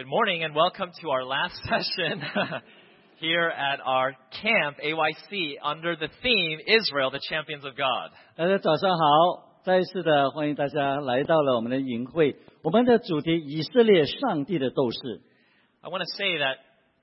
morning and welcome to our last session here at our camp, AYC, under the theme, Israel, the Champions of God. 大家早上好，再一次的欢迎大家来到了我们的营会。我们的主题以色列上帝的斗士。 I want to say that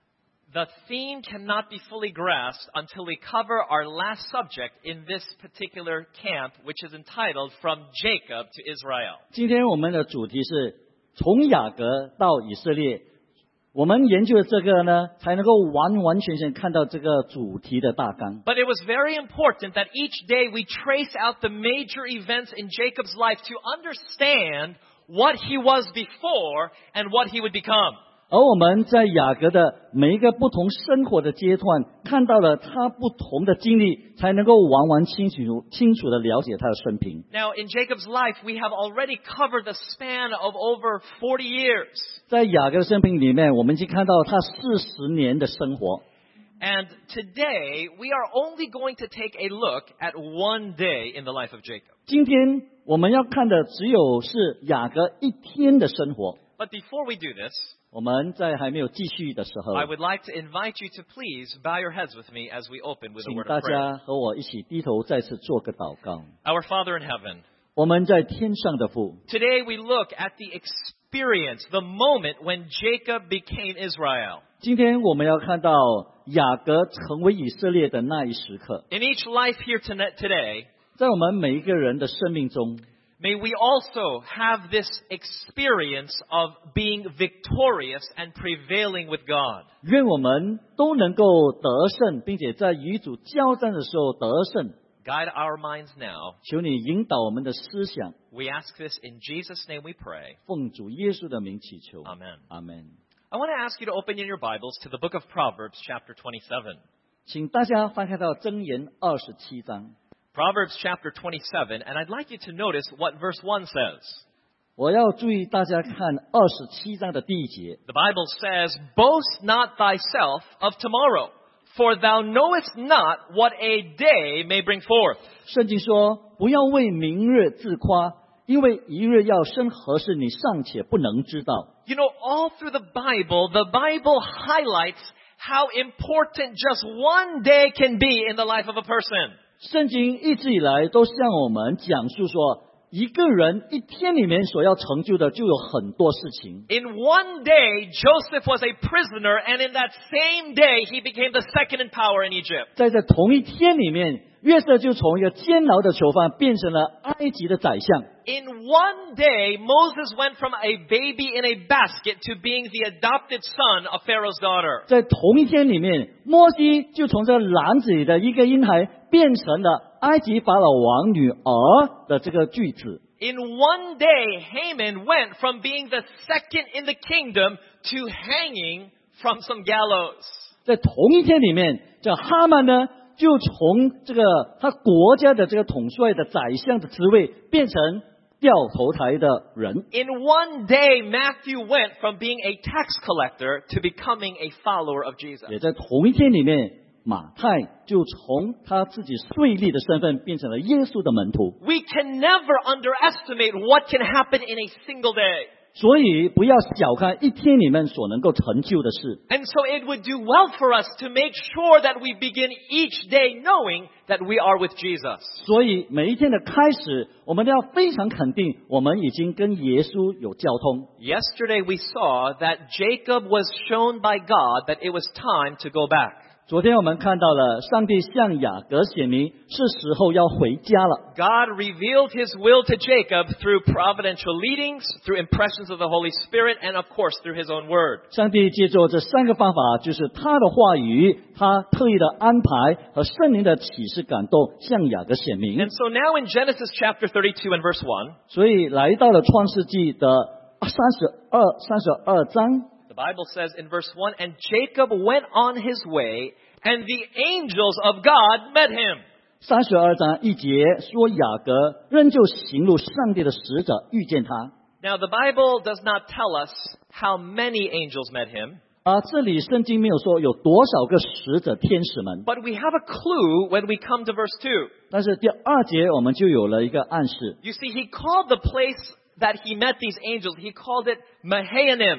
the theme cannot be fully grasped until we cover our last subject in this particular camp, which is entitled From Jacob to Israel. 今天我们的主题是从雅各到以色列。我们研究这个呢，才能够完完全全看到这个主题的大纲。 But it was very important that each day we trace out the major events in Jacob's life to understand what he was before and what he would become. 而我们在雅各的每一个不同生活的阶段，看到了他不同的经历，才能够完完清楚的了解他的生平。 Now, in Jacob's life, we have already covered the span of over 40 years. 在雅各的生平里面，我们已经看到他40年的生活。 And today, we are only going to take a look at one day in the life of Jacob. 今天我们要看的只有是雅各一天的生活。 But before we do this, 我们在还没有继续的时候， I would like to invite you to please bow your heads with me as we open with a 请 word 大 of prayer. 家和我一起低头再次做个祷告。 Our Father in heaven, 我们在天上的父， today we look at the experience, the moment when Jacob became Israel. 今天我们要看到雅各成为以色列的那一时刻。 In each life here today, 在我们每一个人的生命中， may we also have this experience of being victorious and prevailing with God. 愿我们都能够得胜，并且在与主交战的时候得胜。 Guide our minds now. 求你引导我们的思想， We ask this in Jesus' name we pray. 奉主耶稣的名祈求。 Amen. 阿门。 I want to ask you to open in your Bibles to the book of Proverbs, chapter 27. 请大家翻开到箴言27章。 Proverbs chapter 27, and I'd like you to notice what verse 1 says. 我要注意大家看27章的第一节。 The Bible says, Boast not thyself of tomorrow, for thou knowest not what a day may bring forth. 圣经说，不要为明日自夸，因为一日要生何事，你尚且不能知道。 You know, all through the Bible highlights how important just one day can be in the life of a person. 圣经一直以来都向我们讲述说，一个人一天里面所要成就的就有很多事情。 In one day, Joseph was a prisoner, and in that same day, he became the second in power in Egypt. 在这同一天里面，约瑟就从一个监牢的囚犯变成了埃及的宰相。 In one day, Moses went from a baby in a basket to being the adopted son of Pharaoh's daughter. 在同一天里面，摩西就从这篮子里的一个婴孩变成了埃及法老王女儿的这个句子。 In one day, Haman went from being the second in the kingdom to hanging from some gallows. 在同一天里面，这哈曼呢，就从这个他国家的这个统帅的宰相的职位，变成掉头台的人。 In one day, Matthew went from being a tax collector to becoming a follower of Jesus. 也在同一天里面，马太就从他自己税吏的身份变成了耶稣的门徒。 We can never underestimate what can happen in a single day. 所以不要小看一天里面所能够成就的事。 And so it would do well for us to make sure that we begin each day knowing that we are with Jesus. 所以每一天的开始，我们都要非常肯定，我们已经跟耶稣有交通。 Yesterday we saw that Jacob was shown by God that it was time to go back. 昨天我们看到了上帝向雅各显明，是时候要回家了。 God revealed his will to Jacob through providential leadings, through impressions of the Holy Spirit, and of course through his own word. 上帝借助这三个方法，就是他的话语，他特意的安排和圣灵的启示感动，向雅各显明。 And so now in Genesis chapter 32 and verse 1, 所以来到了创世纪的32章。 the Bible says in verse 1, And Jacob went on his way, and the angels of God met him. 32章1节说，雅各仍旧行路，上帝的使者遇见他。 Now the Bible does not tell us how many angels met him, 这里圣经没有说有多少个使者天使们， but we have a clue when we come to verse 2. 但是第2节我们就有了一个暗示。 You see, he called the place that he met these angels, he called it Mahanaim.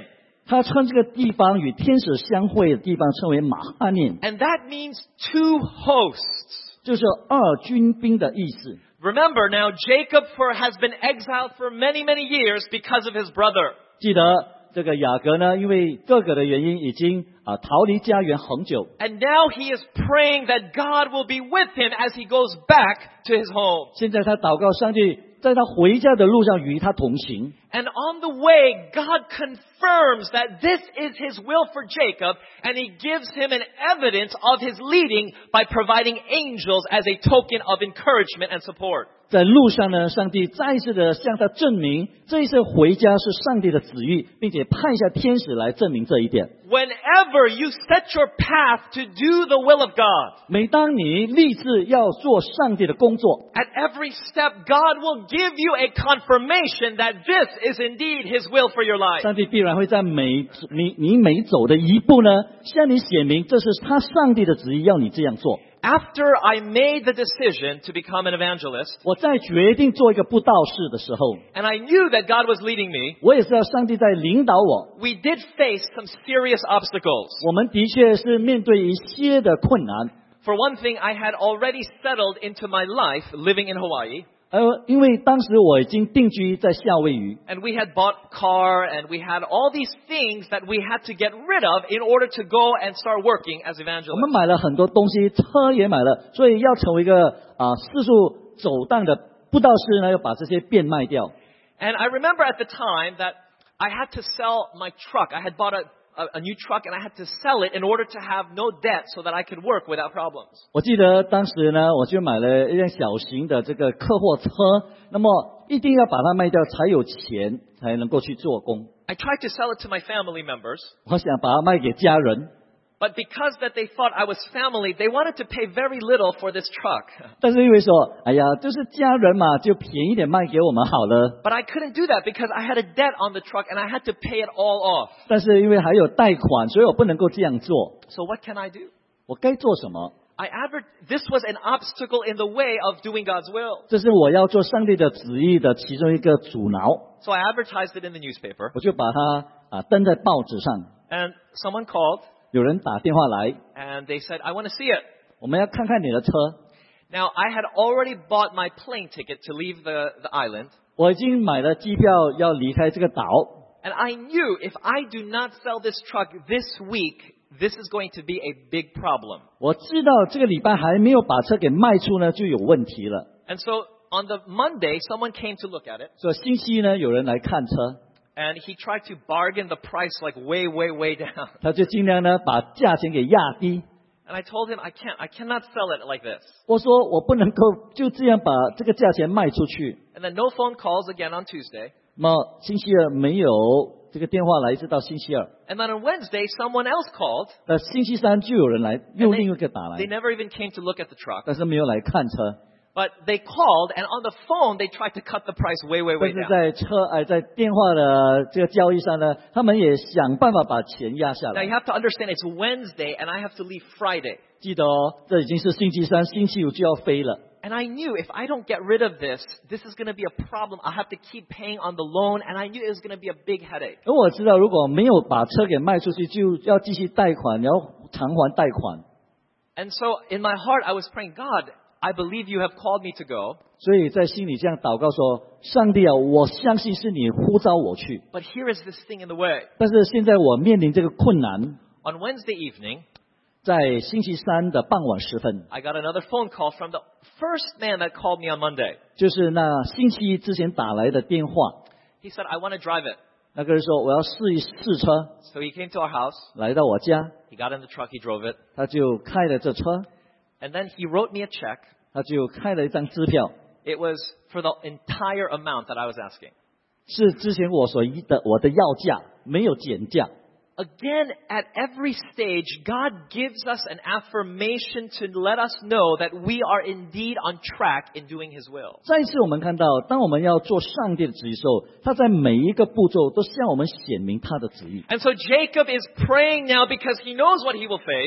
他称这个地方与天使相会的地方称为马哈念， And that means two hosts. 就是二军兵的意思。 Remember now, Jacob has been exiled for many, many years because of his brother. 记得这个雅各呢，因为哥哥的原因，已经逃离家园很久。 And now he is praying that God will be with him as he goes back to his home. 现在他祷告上帝，在他回家的路上与他同行。 And on the way, God confirms that this is his will for Jacob, and he gives him an evidence of his leading by providing angels as a token of encouragement and support. 在路上呢，上帝再一次的向他证明，这一次回家是上帝的旨意，并且派下天使来证明这一点。 Whenever you set your path to do the will of God, 每当你立志要做上帝的工作， at every step, God will give you a confirmation that this is indeed his will for your life. 上帝必然会在你每走的一步呢，向你显明这是他上帝的旨意，要你这样做。 After I made the decision to become an evangelist, 我在决定做一个布道士的时候， and I knew that God was leading me, 我也知道上帝在领导我。 we did face some serious obstacles. 我们的确是面对一些的困难。 For one thing, I had already settled into my life living in Hawaii, 因为当时我已经定居在夏威夷， and we had bought a car, and we had all these things that we had to get rid of in order to go and start working as 我们 evangelists. 买了很多东西，车也买了，所以要成为一个四处走荡的布道士呢，要把这些变卖掉。 And I remember at the time that I had to sell my truck. I had bought a new truck, and I had to sell it in order to have no debt so that I could work without problems. 我记得当时呢，我就买了一辆小型的这个客货车，那么一定要把它卖掉才有钱，才能够去做工。 I tried to sell it to my family members, 我想把它卖给家人， but because that they thought I was family, they wanted to pay very little for this truck. 但是因为说，哎呀，就是家人嘛，就便宜点卖给我们好了。 But I couldn't do that because I had a debt on the truck and I had to pay it all off. 但是因为还有贷款，所以我不能够这样做。 So what can I do? 我该做什么？ This was an obstacle in the way of doing God's will. 这是我要做上帝的旨意的其中一个阻挠。 So I advertised it in the newspaper, 我就把它登在报纸上。 and someone called 有人打电话来， and they said, I want to see it. 我们要看看你的车。 Now, I had already bought my plane ticket to leave the island, 我已经买了机票要离开这个岛， and I knew if I do not sell this truck this week, this is going to be a big problem. 我知道这个礼拜还没有把车给卖出呢，就有问题了。 And so on the Monday, someone came to look at it, 所以星期一呢，有人来看车， and he tried to bargain the price like way, way, way down. 他就尽量呢把价钱给压低。 And I told him, I cannot sell it like this. 我说我不能够就这样把这个价钱卖出去。 And then no phone calls again on Tuesday. 那么星期二没有这个电话来，一直到星期二。 And then on Wednesday, someone else called. 那星期三就有人来，又另一个打来 They，never even came to look at the truck. 但是没有来看车。 But they called, and on the phone, they tried to cut the price way, way, 但 way 是 down. 在电话的这个交易上呢，他们也想办法把钱压下 Now, you 来。 have to understand, it's Wednesday, and I have to leave Friday. 记得哦，这已经是星期三，星期五就要飞了。 And I knew if I don't get rid of this, this is going to be a problem. I have to keep paying on the loan, and I knew it was going to be a big headache. 而我知道，如果没有把车给卖出去，就要继续贷款，然后偿还贷款。 And so in my heart, I was praying, God, I believe you have called me to go, 所以在心里这样祷告说：“上帝啊，我相信是你呼召我去， but here is this thing in the way. 但是现在我面临这个困难。 On Wednesday evening, 在星期三的傍晚时分， I got another phone call from the first man that called me on Monday. 就是那星期一之前打来的电话， He said, I want to drive it. 那个人说我要试车， So he came to our house. 来到我家， He got in the truck. He drove it. 他就开了这车， And then he wrote me a check. 他就开了一张支票， It was for the entire amount that I was asking. 是之前我的要价，没有减价。 Again, at every stage, God gives us an affirmation to let us know that we are indeed on track in doing His will. 再一次我们看到，当我们要做上帝的旨意的时候，他在每一个步骤都向我们显明他的旨意。 And so Jacob is praying now because he knows what he will face.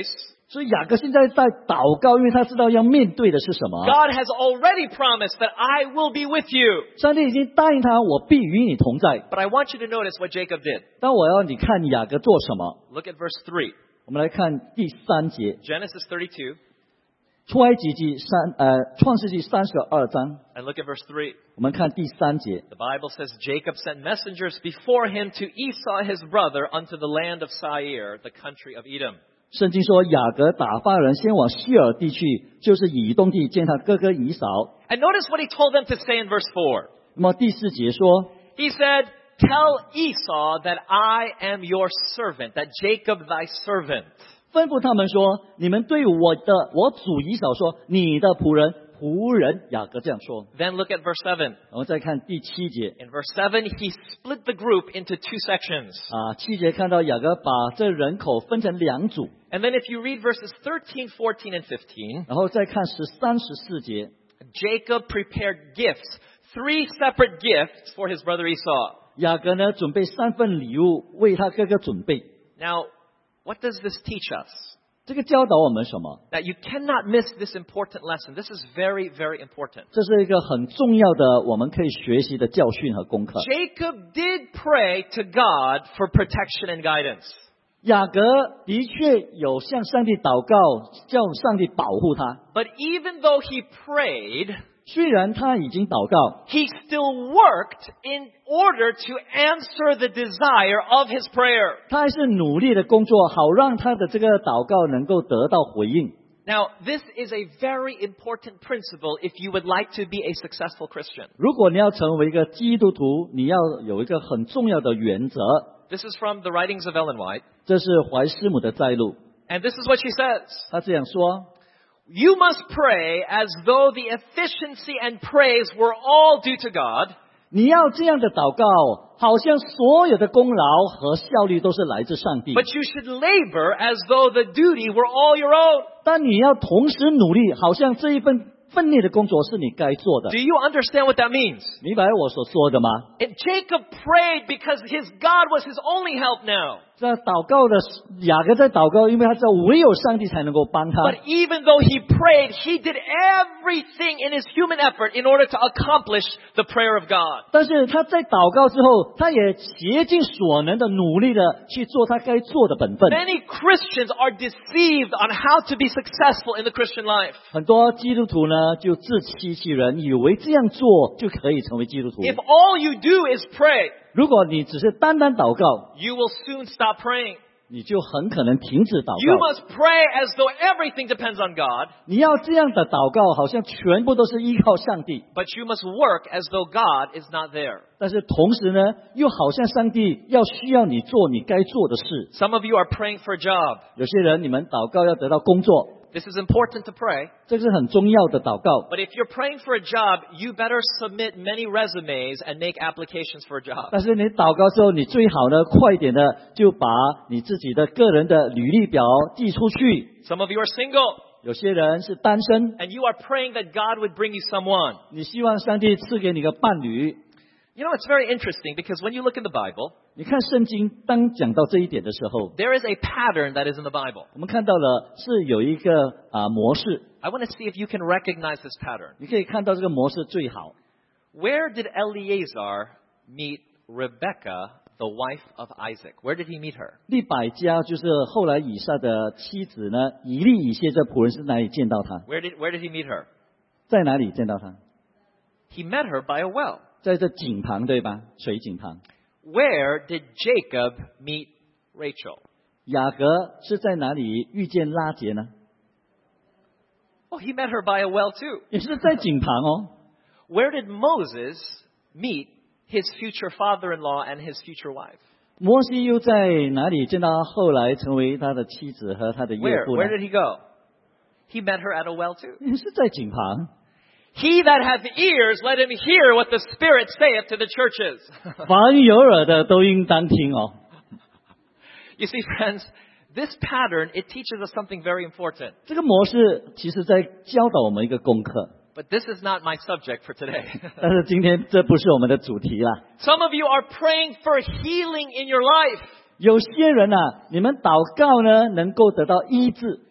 所以雅各现在在祷告，因为他知道要面对的是什么。 God has already promised that I will be with you. 上帝已经答应他，我必与你同在。 But I want you to notice what Jacob did. 但我要你看雅各做什么。 Look at verse 3. 我们来看第3节， Genesis 32. 出埃及记创世纪32章， And look at verse 3. 我们看第3节。 The Bible says Jacob sent messengers before him to Esau his brother unto the land of Seir, the country of Edom. 圣经说，雅各打发人先往西尔地去，就是以东地见他哥哥以扫。 And notice what he told them to say in verse 4. 那么第4节说， He said, Tell Esau that I am your servant, that Jacob thy servant. 吩咐他们说：“你们对我主以扫说，你的仆人雅各这样说。” Then look at verse 7. 然后再看第7节 In verse 7, he split the group into 2 sections. 7节看到雅各把这人口分成2组， And then if you read verses 13, 14, and 15, 然后再看13、14节， Jacob prepared gifts, 3 separate gifts for his brother Esau. 雅各呢准备3份礼物为他哥哥准备。 Now, what does this teach us? 这个教导我们什么？ That you cannot miss this important lesson. This is very, very important. 这是一个很重要的我们可以学习的教训和功课。 Jacob did pray to God for protection and guidance. 雅各的确有向上帝祷告，叫上帝保护他。 But even though he prayed, 虽然他已经祷告， he still worked in order to answer the desire of his prayer. 他还是努力的工作，好让他的这个祷告能够得到回应。 Now, this is a very important principle if you would like to be a successful Christian. 如果你要成为一个基督徒，你要有一个很重要的原则， This is from the writings of Ellen White. 这是怀斯姆的摘录。 And this is what she says. 他这样说： You must pray as though the efficiency and praise were all due to God. 你要这样的祷告，好像所有的功劳和效率都是来自上帝。 But you should labor as though the duty were all your own. 但你要同时努力，好像这一份分内的工作是你该做的 Do。you understand what that means? 明白我所说的吗？ And Jacob prayed because his God was his only help now. 这祷告的雅各在祷告，因为他知道唯有上帝才能够帮他。 But even though he prayed, he did everything in his human effort in order to accomplish the prayer of God. 但是他在祷告之后，他也竭尽所能的努力的去做他该做的本分。 Many Christians are deceived on how to be successful in the Christian life. 很多基督徒呢，就自欺欺人，以为这样做就可以成为基督徒。 If all you do is pray, 如果你只是单单祷告， you will soon stop praying. 你就很可能停止祷 You 告。 must pray as though everything depends on God, 你要这样的祷告，好像全部都是依靠上帝， but you must work as though God is not there. 但是同时呢，又好像上帝需要你做你该做的事。 Some of you are praying for a job. 有些人，你们祷告要得到工作， This is important to pray. 这是很重要的祷告。 But if you're praying for a job, you better submit many resumes and make applications for a job. 但是你祷告之后，你最好呢，快一点的就把你自己的个人的履历表寄出去。 Some of you are single, 有些人是单身， and you are praying that God would bring you someone. 你希望上帝赐给你个伴侣。 You know, it's very interesting because when you look in the Bible, 你看圣经，当讲到这一点的时候， there is a pattern that is in the Bible. 我们看到了是有一个模式， I want to see if you can recognize this pattern. 你可以看到这个模式最好。 Where did Eleazar meet Rebekah, the wife of Isaac? Where did he meet her? 利百加就是后来以撒的妻子呢，以利以谢这仆人是哪里见到他？ Where did he meet her? 在哪里见到他？ He met her by a well. 在这井旁对吧？水井旁。 Where did Jacob meet Rachel? 雅各是在哪里遇见拉结呢？ Oh, he met her by a well too. 也是在井旁哦。 Where did Moses meet his future father-in-law and his future wife? 摩西又在哪里见到他后来成为他的妻子和他的岳 Where? 父呢 Where？did he go? He met her at a well too. 也是在井旁。 He that hath ears, let him hear what the Spirit saith to the churches. 凡有耳的都应当听哦。 You see, friends, this pattern, it teaches us something very important. 这个模式其实在教导我们一个功课， But this is not my subject for today. 但是今天这不是我们的主题啦。 Some of you are praying for healing in your life. 有些人啊，你们祷告呢，能够得到医治。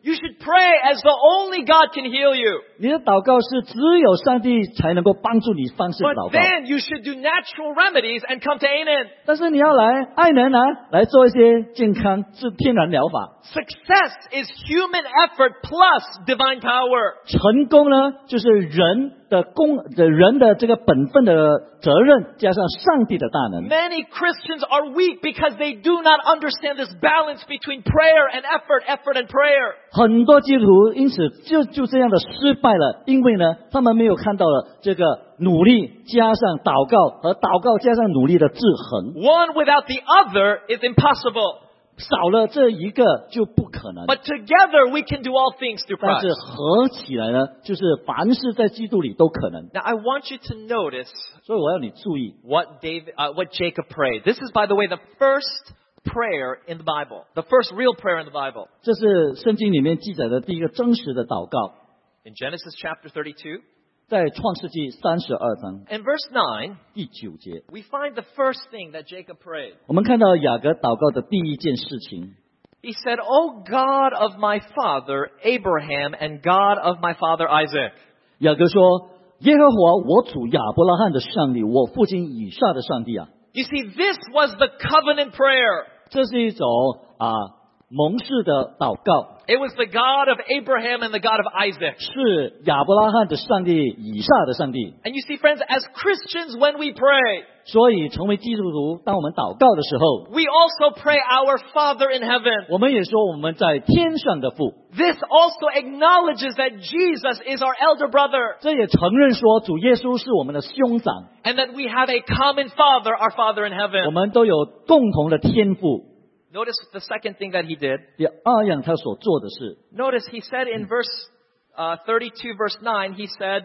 You should pray as though only God can heal you. 你的祷告是只有上帝才能够帮助你方式 But 祷告。 then you should do natural remedies and come to Amen. 但是你要来爱人啊，来做一些健康是天然疗法。 Success is human effort plus divine power. 成功呢，就是人的这个本分的责任，加上上帝的大能。 Many Christians are weak because they do not understand this balance between prayer and effort, effort and prayer. 很多基督徒因此就这样的失败了，因为呢，他们没有看到了这个努力加上祷告和祷告加上努力的制衡， One without the other is impossible. 少了这一个就不可能。 But together we can do all things through 但是 Christ. 合起来呢，就是凡事在基督里都可能。 Now I want you to notice 所以我要你注意， what Jacob prayed. This is, by the way, the first prayer in the Bible, the first real prayer in the Bible. 这是圣经里面记载的第一个真实的祷告， In Genesis chapter 32, 在创世纪32章 in verse 9, 第9节， we find the first thing that Jacob prayed. 我们看到雅各祷告的第一件事情。 He said, "O God of my father Abraham and God of my father Isaac." 雅各说：“耶和华我主亚伯拉罕的上帝，我父亲以撒的上帝啊！” You see, this was the covenant prayer. 这是一种盟誓的祷告， It was the God of Abraham and the God of Isaac. 是亚伯拉罕的上帝，以撒的上帝。 And you see, friends, as Christians, when we pray, 所以成为基督徒，当我们祷告的时候， we also pray our Father in heaven. 我们也说我们在天上的父。 This also acknowledges that Jesus is our elder brother 这也承认说主耶稣是我们的兄长， and that we have a common Father, our Father in 我 heaven. 们都有共同的天父。 Notice the second thing that he did. 第二样他所做的事， Notice he said in verse 32, verse 9, he said,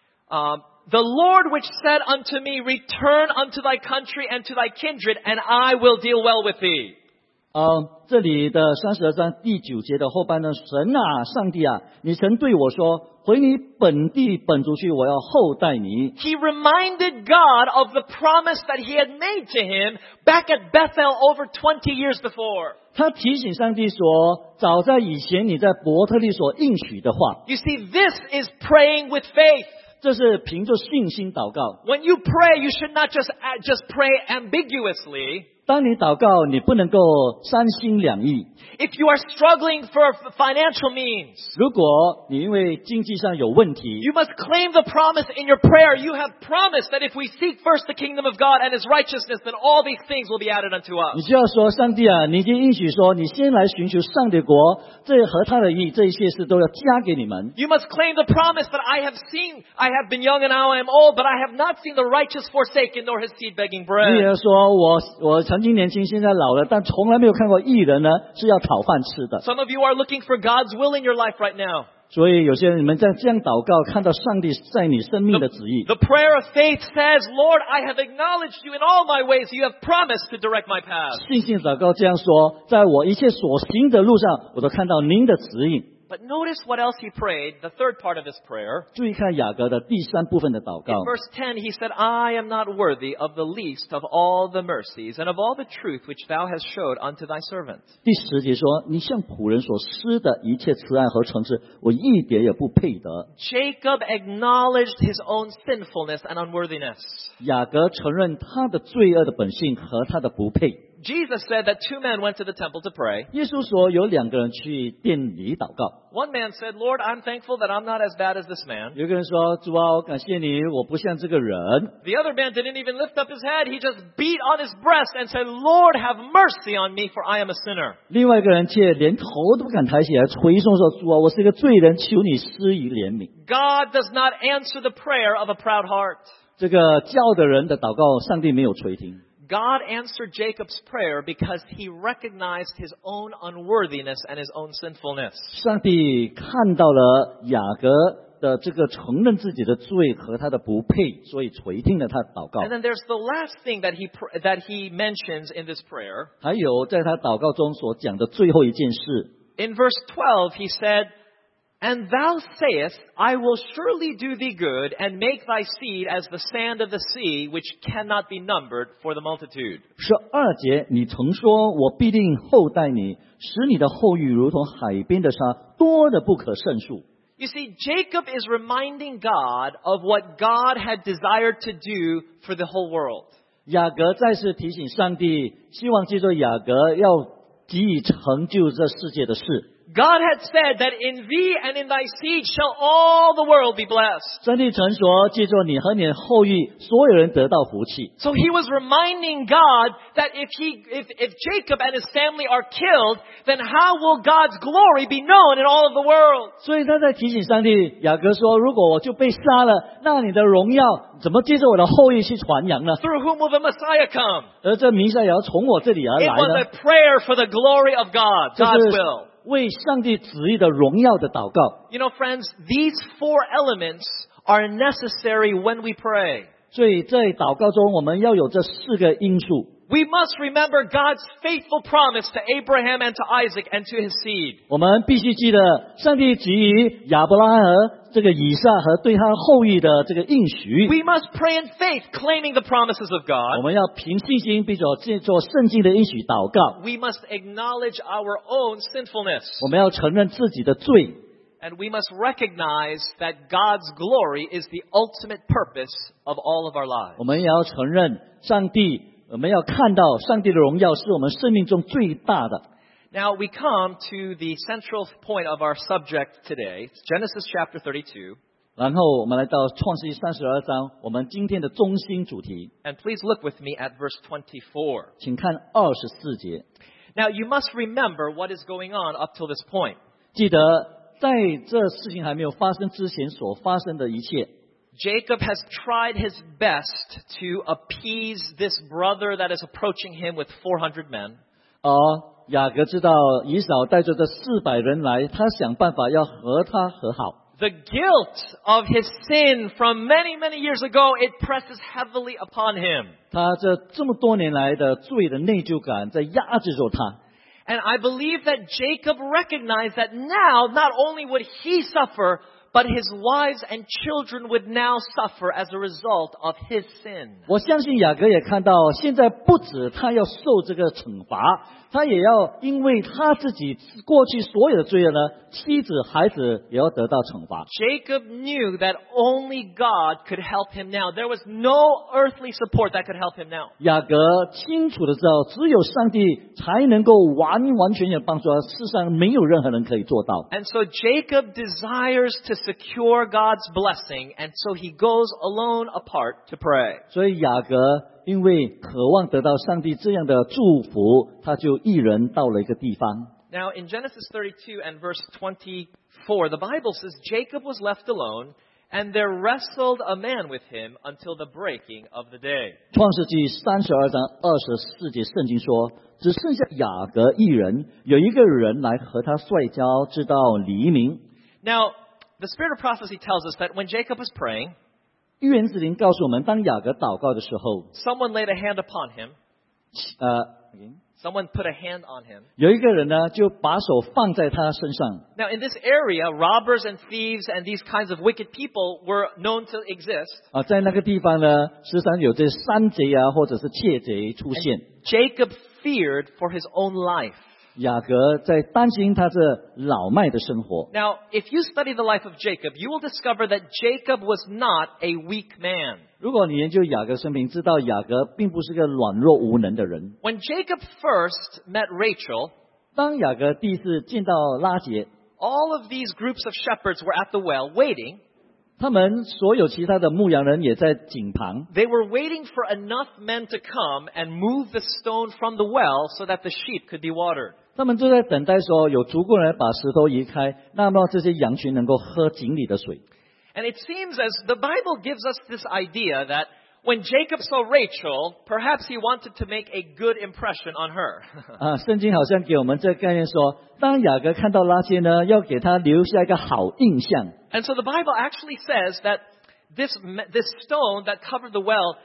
"The Lord which said unto me, Return unto thy country and to thy kindred, and I will deal well with thee." 这里的32章第9节的后半段，神啊，上帝啊，你曾对我说，回你本地本族去，我要厚待你。 He reminded God of the promise that he had made to him back at Bethel over 20 years before. 他提醒上帝说，早在以前你在伯特利所应许的话， You see, this is praying with faith. 这是凭着信心祷告。 When you pray, you should not just pray ambiguously. 当你祷告，你不能够三心两意。 If you are struggling for financial means, 如果你因为经济上有问题， you must claim the promise in your prayer. You have promised that if we seek first the kingdom of God and his righteousness, then all these things will be added unto 你 us. 就要说，上帝啊，你已经应许说，你先来寻求上帝国，这和他的意，这一切事都要加给你们。 You must claim the promise that I have been young and now I am old, but I have not seen the righteous forsaken nor his seed begging 你也 bread. 要说，我曾经年轻，现在老了，但从来没有看过义人呢是要讨饭吃的。 Some of you are looking for God's will in your life right now. 所以有些人你们在这样祷告，看到上帝在你生命的旨意。 The prayer of faith says, Lord, I have acknowledged you in all my ways. You have promised to direct my path. 信心祷告这样说，在我一切所行的路上，我都看到您的指引。 But notice what else he prayed, the third part of his prayer. 注意看雅各的第三部分的祷告 In。verse 10, he said, I am not worthy of the least of all the mercies and of all the truth which thou hast showed unto thy servant. 第10节说：“你向仆人所施的一切慈爱和诚实，我一点也不配得。” Jacob acknowledged his own sinfulness and unworthiness. 雅各承认他的罪恶的本性和他的不配。 Jesus said that two men went to the temple to pray. 耶稣说有2个人去殿里祷告， One man said, Lord, I'm thankful that I'm not as bad as this man. 有一个人说：“主啊，我感谢你，我不像这个人。” The other man didn't even lift up his head. He just beat on his breast and said, Lord, have mercy on me, for I am a sinner. 另外一个人却连头都不敢抬起来，捶胸说：“主啊，我是一个罪人，求你施以怜悯。” God does not answer the prayer of a proud heart. 这个骄的人的祷告，上帝没有垂听。 God answered Jacob's prayer because he recognized his own unworthiness and his own sinfulness. 上帝看到了雅各的这个承认自己的罪和他的不配，所以垂听了他的祷告。 And then there's the last thing that he mentions in this prayer. 还有在他祷告中所讲的最后一件事， In verse 12, he said, And thou sayest, I will surely do thee good, and make thy seed as the sand of the sea, which cannot be numbered for the multitude. 12节，你曾说，我必定厚待你，使你的后裔如同海边的沙，多得不可胜数。 You see, Jacob is reminding God of what God had desired to do for the whole world. 雅各再次提醒上帝，希望借着雅各要给予成就这世界的事。 God had said that in thee and in thy seed shall all the world be blessed. 上帝曾说，借着你和你的后裔，所有人得到福气。 So he was reminding God that if Jacob and his family are killed, then how will God's glory be known in all of the world? 所以他在提醒上帝，雅各说，如果我就被杀了，那你的荣耀怎么借着我的后裔去传扬呢？ Through whom will the Messiah come? 而这弥赛亚要从我这里而 It 来 was 呢 a？prayer for the glory of God, 这 God's 是 will. 为上帝旨意的荣耀的祷告。 You know, friends, these four elements are necessary when we pray. 所以在祷告中，我们要有这4个因素。 We must remember God's faithful promise to Abraham and to Isaac and to his seed. 我们必须记得，上帝给予亚伯拉罕这个以撒和对他后裔的这个应许。 We must pray in faith, claiming the promises of 我 God. 们要凭信心，并且借着圣经的应许祷告。 We must acknowledge our own sinfulness. 我们要承认自己的罪， And we must recognize that God's glory is the ultimate purpose of all of our lives. 我们也要承认上帝。我们要看到上帝的荣耀是我们生命中最大的。 Now we come to the central point of our subject today, Genesis chapter 32. 然后我们来到创世纪32章，我们今天的中心主题， And please look with me at verse 24. 请看24节。 Now you must remember what is going on up till this point. 记得在这事情还没有发生之前所发生的一切。 Jacob has tried his best to appease this brother that is approaching him with 400 men. 而雅各知道以扫带着这400人来，他想办法要和他和好。 The guilt of his sin from many, many years ago, it presses heavily upon him. 他这么多年来的罪的内疚感在压制着他。 And I believe that Jacob recognized that now not only would he suffer, but his wives and children would now suffer as a result of his sin. 我相信雅各也看到，现在不止他要受这个惩罚，他也要因为他自己过去所有的罪恶呢，妻子、孩子也要得到惩罚。 Jacob knew that only God could help him now. There was no earthly support that could help him now. 雅各清楚的知道，只有上帝才能够完完全全帮助他，世上没有任何人可以做到。 And so Jacob desires to secure God's blessing, and so he goes alone apart to pray. 所以雅各因为渴望得到上帝这样的祝福，他就一人到了一个地方。 Now in Genesis 32 and verse 24, the Bible says Jacob was left alone, and there wrestled a man with him until the breaking of the day. 创世纪32章24节，圣经说，只剩下雅各一人，有一个人来和他摔跤，直到黎明。 Now, the spirit of prophecy tells us that when Jacob was praying, 预言之灵告诉我们，当雅各祷告的时候， someone laid a hand upon him. Someone put a hand on him. 有一个人呢，就把手放在他身上。 Now, in this area, robbers and thieves and these kinds of wicked people were known to exist. 在那个地方呢，时常有这山贼啊，或者是窃贼出现。 Jacob feared for his own life. 雅各在担心他这老迈的生活。 Now, if you study the life of Jacob, you will discover that Jacob was not a weak man. 如果你研究雅各生平，知道雅各并不是个软弱无能的人。 When Jacob first met Rachel, 当雅各第一次见到拉结， all of these groups of shepherds were at the well waiting. 他们所有其他的牧羊人也在井旁， They were waiting for enough men to come and move the stone from the well so that the sheep could be watered. 他们就在等待说有足够人把石头移开，那么这些羊群能够喝井里的水。 And it seems as the Bible gives us this idea that when Jacob saw Rachel, perhaps he wanted to make a good impression on her. 圣经好像给我们这个概念说，当雅各看到拉结呢，要给他留下一个好印象。 And so the Bible actually says that this stone that covered the well,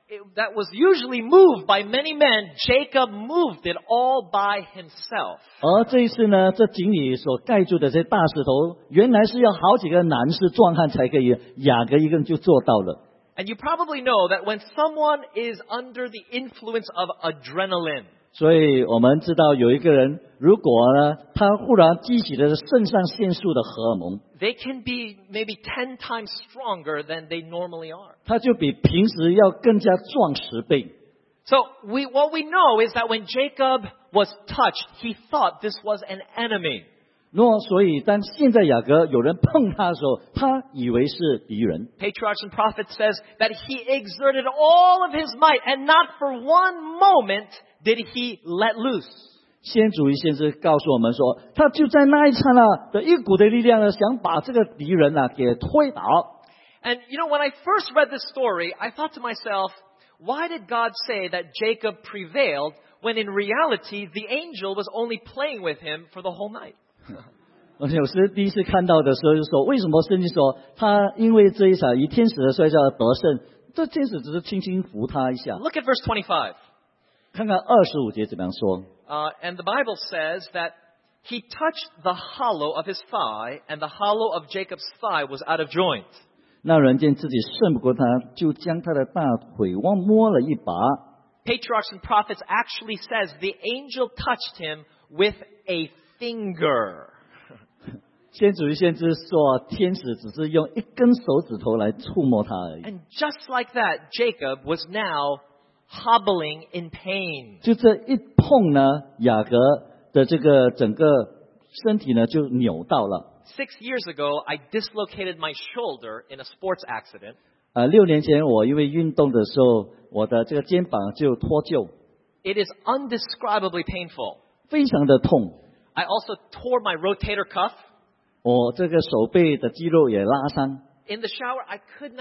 that was usually moved by many men, Jacob moved it all by himself. 而这一次呢，这井里所盖住的这大石头，原来是要好几个男士壮汉才可以，雅各一个人就做到了。 And you probably know that when someone is under the influence of adrenaline, 所以我们知道有一个人，如果呢，他忽然激起了肾上腺素的荷尔蒙， they can be maybe 10 times stronger than they normally are. 他就比平时要更加壮10倍。 So what we know is that when Jacob was touched, he thought this was an enemy. 所以当现在雅各有人碰他的时候，他以为是敌人。 Patriarchs and Prophets says that he exerted all of his might and not for one moment did he let loose. 先祖与先知告诉我们说，他就在那一刹那的一股的力量呢，想把这个敌人给推倒。 And when I first read this story, I thought to myself, why did God say that Jacob prevailed when in reality the angel was only playing with him for the whole night? 我有时第一次看到的时候就说，为什么圣经说他因为这一场以天使的摔跤而得胜？这天使只是轻轻扶他一下。 Look at verse 25. 看看25节怎么样说。 And the Bible says that he touched the hollow of his thigh, and the hollow of Jacob's thigh was out of joint. 那人见自己胜不过他，就将他的大腿往摸了一把。 Patriarchs and Prophets actually says the angel touched him with a finger. 先祖与先知说，天使只是用一根手指头来触摸他而已。 And just like that, Jacob was now hobbling in pain. 就这一碰呢，雅各的这个整个身体呢就扭到了。 6 years ago, I dislocated my shoulder in a sports accident. 6年前我因为运动的时候，我的这个肩膀就脱臼， It is undescribably painful. 非常的痛。 I also tore my rotator cuff. 我这个手背的肌肉也拉伤。 In the shower, I could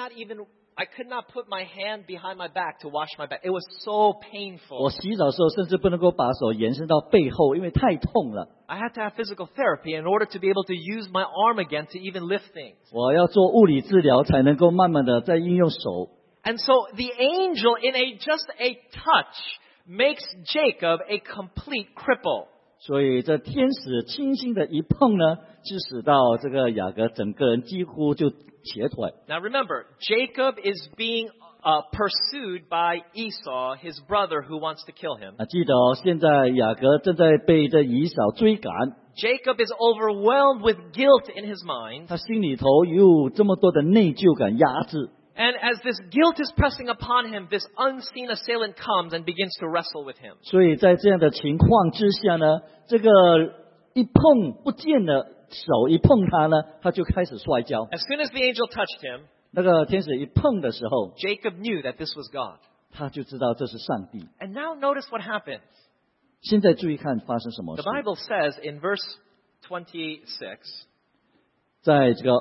not put my hand behind my back to wash my back. It was so painful. 我洗澡的时候甚至不能够把手延伸到背后，因为太痛了。 I had to have physical therapy in order to be able to use my arm again to even lift things. 我要做物理治疗才能够慢慢的再应用手。 And so the angel, in just a touch, makes Jacob a complete cripple. 所以这天使轻轻的一碰呢，就使到这个雅各整个人几乎就瘸腿。 Now remember, Jacob is being pursued by Esau, his brother, who wants to kill him. 记得现在雅各正在被这以扫追赶， Jacob is overwhelmed with guilt in his mind. 他心里头有这么多的内疚感压制。 And as this guilt is pressing upon him, this unseen assailant comes and begins to wrestle with him. 所以在这样的情况之下呢，这个一碰不见的手一碰他呢，他就开始摔跤。 As soon as the angel touched him, 那个天使一碰的时候， Jacob knew that this was God. 他就知道这是上帝。 And now notice what happens. 现在注意看发生什么 The 事。 Bible says in verse 26, 在这个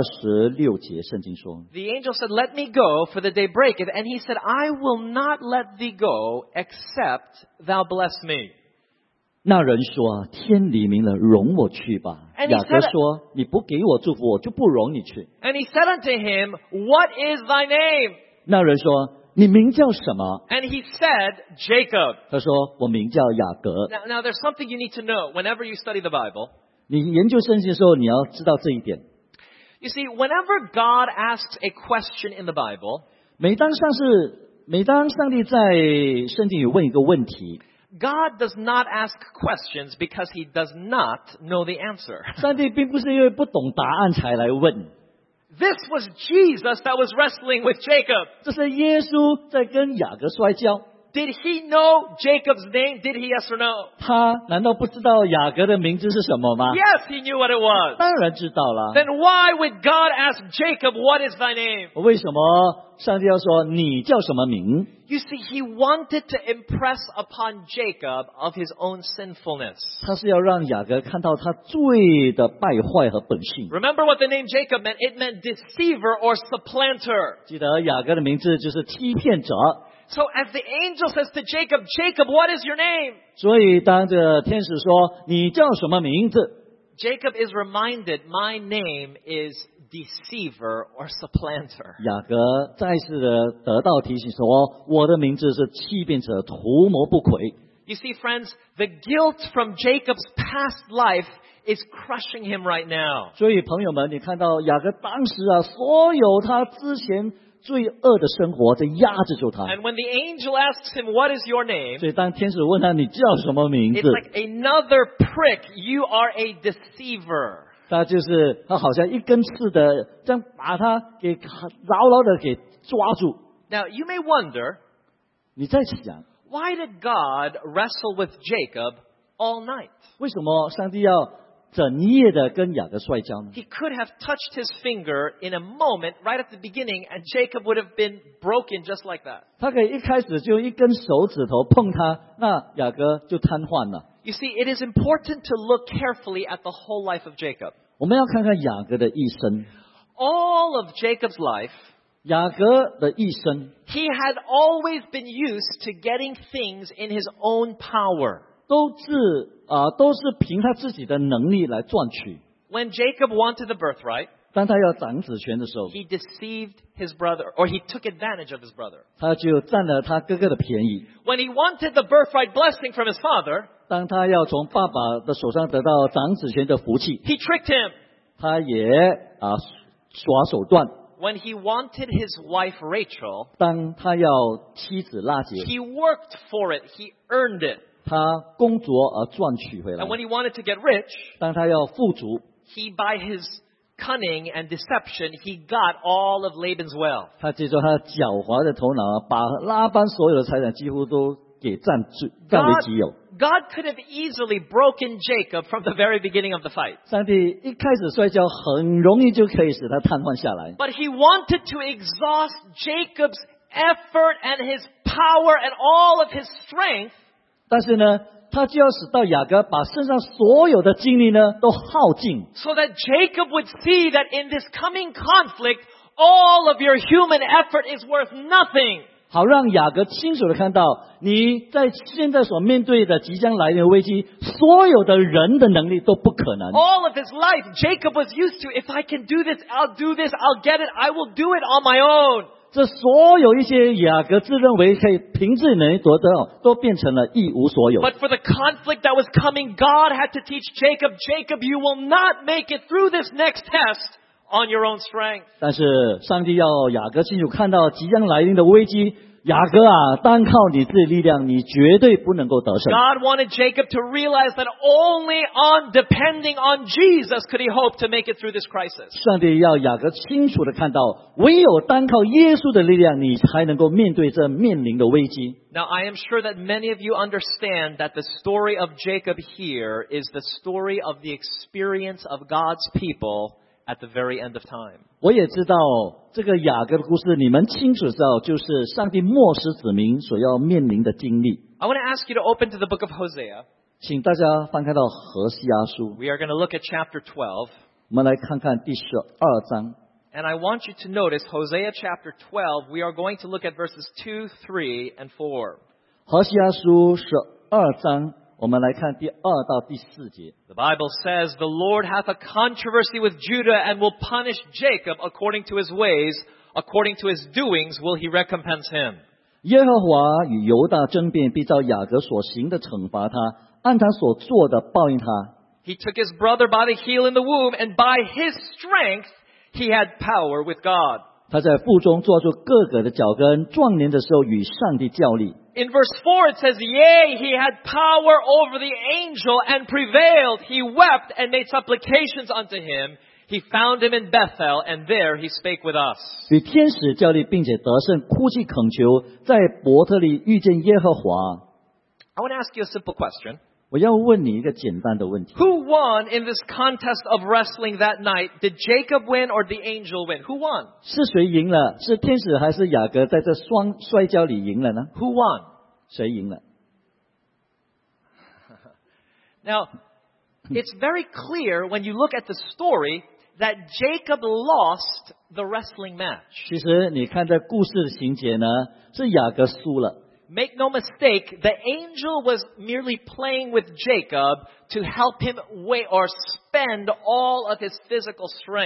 26节，圣经说， the angel said, "Let me go, for the day breaketh." And he said, "I will not let thee go, except thou bless me." 那人说：“天黎明了，容我去吧。” And he 雅各 said- 说：“你不给我祝福，我就不容你去。 And he said unto him, "What is thy name?" ” 那人说：“你名叫什么 And he said, "Jacob." 他说：“我名叫雅各。 Now there's something you need to know whenever you study the Bible. ” 你研究圣经的时候，你要知道这一点。 You see, whenever God asks a question in the Bible, 每当上帝在圣经里问一个问题， God does not ask questions because he does not know the answer. 上帝并不是因为不懂答案才来问。 This was Jesus that was wrestling with Jacob. 这是耶稣在跟雅各摔跤。 Did he know Jacob's name? Did he, yes or no? 他难道不知道雅各的名字是什么吗？ Yes, he knew what it was. 当然知道了。 Then why would God ask Jacob, "What is thy name?" 为什么上帝要说你叫什么名？ You see, he wanted to impress upon Jacob of his own sinfulness. 他是要让雅各看到他罪的败坏和本性。 Remember what the name Jacob meant? It meant deceiver or supplanter. 记得雅各的名字就是欺骗者。 So as the angel says to Jacob, "Jacob, what is your name?" 所以当这个天使说你叫什么名字， Jacob is reminded, "My name is deceiver or supplanter. 雅各再次的得到提醒说，我的名字是欺骗者，图谋不轨。 You see, friends, the guilt from Jacob's past life is crushing him right now. 所以朋友们，你看到雅各当时啊，所有他之前罪恶的生活在压制住他。 And when the angel asks him, "What is your name?" 所以当天使问他你叫什么名 It's 字， like another prick. You are a deceiver. 他好像一根刺的，这样把他给牢牢的给抓住。 Now, you may wonder, 你在想， why did God wrestle with Jacob all night? 为什么上帝要整夜的跟雅各摔跤呢？ He could have touched his finger in a moment right at the beginning, and Jacob would have been broken just like that. 他可以一开始就一根手指头碰他，那雅各就瘫痪了。 You see, it is important to look carefully at the whole life of Jacob. 我们要看看雅各的一生， All of Jacob's life, 雅各的一生 he had always been used to getting things in his own power. 都是凭他自己的能力来赚取。 When Jacob wanted the birthright, 当他要掌子权的时候， he deceived his brother, or he took advantage of his brother. 他就占了他哥哥的便宜。 When he wanted the birthright blessing from his father, 当他要从爸爸的手上得到掌子权的福气， he tricked him. 他也耍手段。 When he wanted his wife Rachel, 当他要妻子拉结， he worked for it. He earned it. 他工作而赚取回来 And。when he wanted to get rich, 当他要富足， he, by his cunning and deception, he got all of Laban's wealth. 他借着他狡猾的头脑，把拉班所有的财产几乎都给占为己有。 God could have easily broken Jacob from the very beginning of the fight. 上帝一开始摔跤，很容易就可以使他瘫痪下来。 But he wanted to exhaust Jacob's effort and his power and all of his strength, 但是呢，他就要使到雅各把身上所有的精力呢都耗尽， so that Jacob would see that in this coming conflict, all of your human effort is worth nothing. 好让雅各清楚的看到，你在现在所面对的即将来临的危机，所有的人的能力都不可能。 All of his life, Jacob was used to, if I can do this, I'll do this, I'll get it, I will do it on my own. 这所有一些雅各自认为可以凭自己能力夺得到，都变成了一无所有。 But for the conflict that was coming, God had to teach Jacob, Jacob, you will not make it through this next test on your own strength. 但是上帝要雅各清楚看到即将来临的危机，雅各啊，单靠你自己力量，你绝对不能够得胜。 God wanted Jacob to realize that only on depending on Jesus could he hope to make it through this crisis. 上帝要雅各清楚的看到，唯有单靠耶稣的力量，你才能够面对这面临的危机。 Now, I am sure that many of you understand that the story of Jacob here is the story of the experience of God's people at the very end of time. 我也知道这个雅各的故事，你们清楚知道，就是上帝末世子民所要面临的经历。 I want to ask you to open to the book of Hosea. 请大家翻开到何西阿书， We are going to look at chapter 12. 我们来看看第12章。 And I want you to notice Hosea chapter 12. We are going to look at verses 2, 3, and 4. 何西阿书12章，我们来看第2到第4节。 The Bible says, "The Lord hath a controversy with Judah and will punish Jacob according to his ways, according to his doings will he recompense him." 耶和华与犹大争辩，必照雅各所行的惩罚他，按他所做的报应他。 He took his brother by the heel in the womb, and by his strength he had power with God. 他在腹中抓住各个的脚跟，壮年的时候与上帝较力。 In verse 4 it says, "Yea, he had power over the angel and prevailed. He wept and made supplications unto him. He found him in Bethel, and there he spake with us." 与天使较力，并且得胜，哭泣恳求，在伯特利遇见耶和华。 I want to ask you a simple question. 我要问你一个简单的问题： Who won in this contest of wrestling that night? Did Jacob win or the angel win? Who won? 是谁赢了？是天使还是雅各在这摔跤里赢了呢？ Who won? 谁赢了？ Now, it's very clear when you look at the story that Jacob lost the wrestling match. 其实你看这故事的情节呢，是雅各输了。 Make no mistake, the angel was merely playing with Jacob to help him weigh or spend all of his physical strength.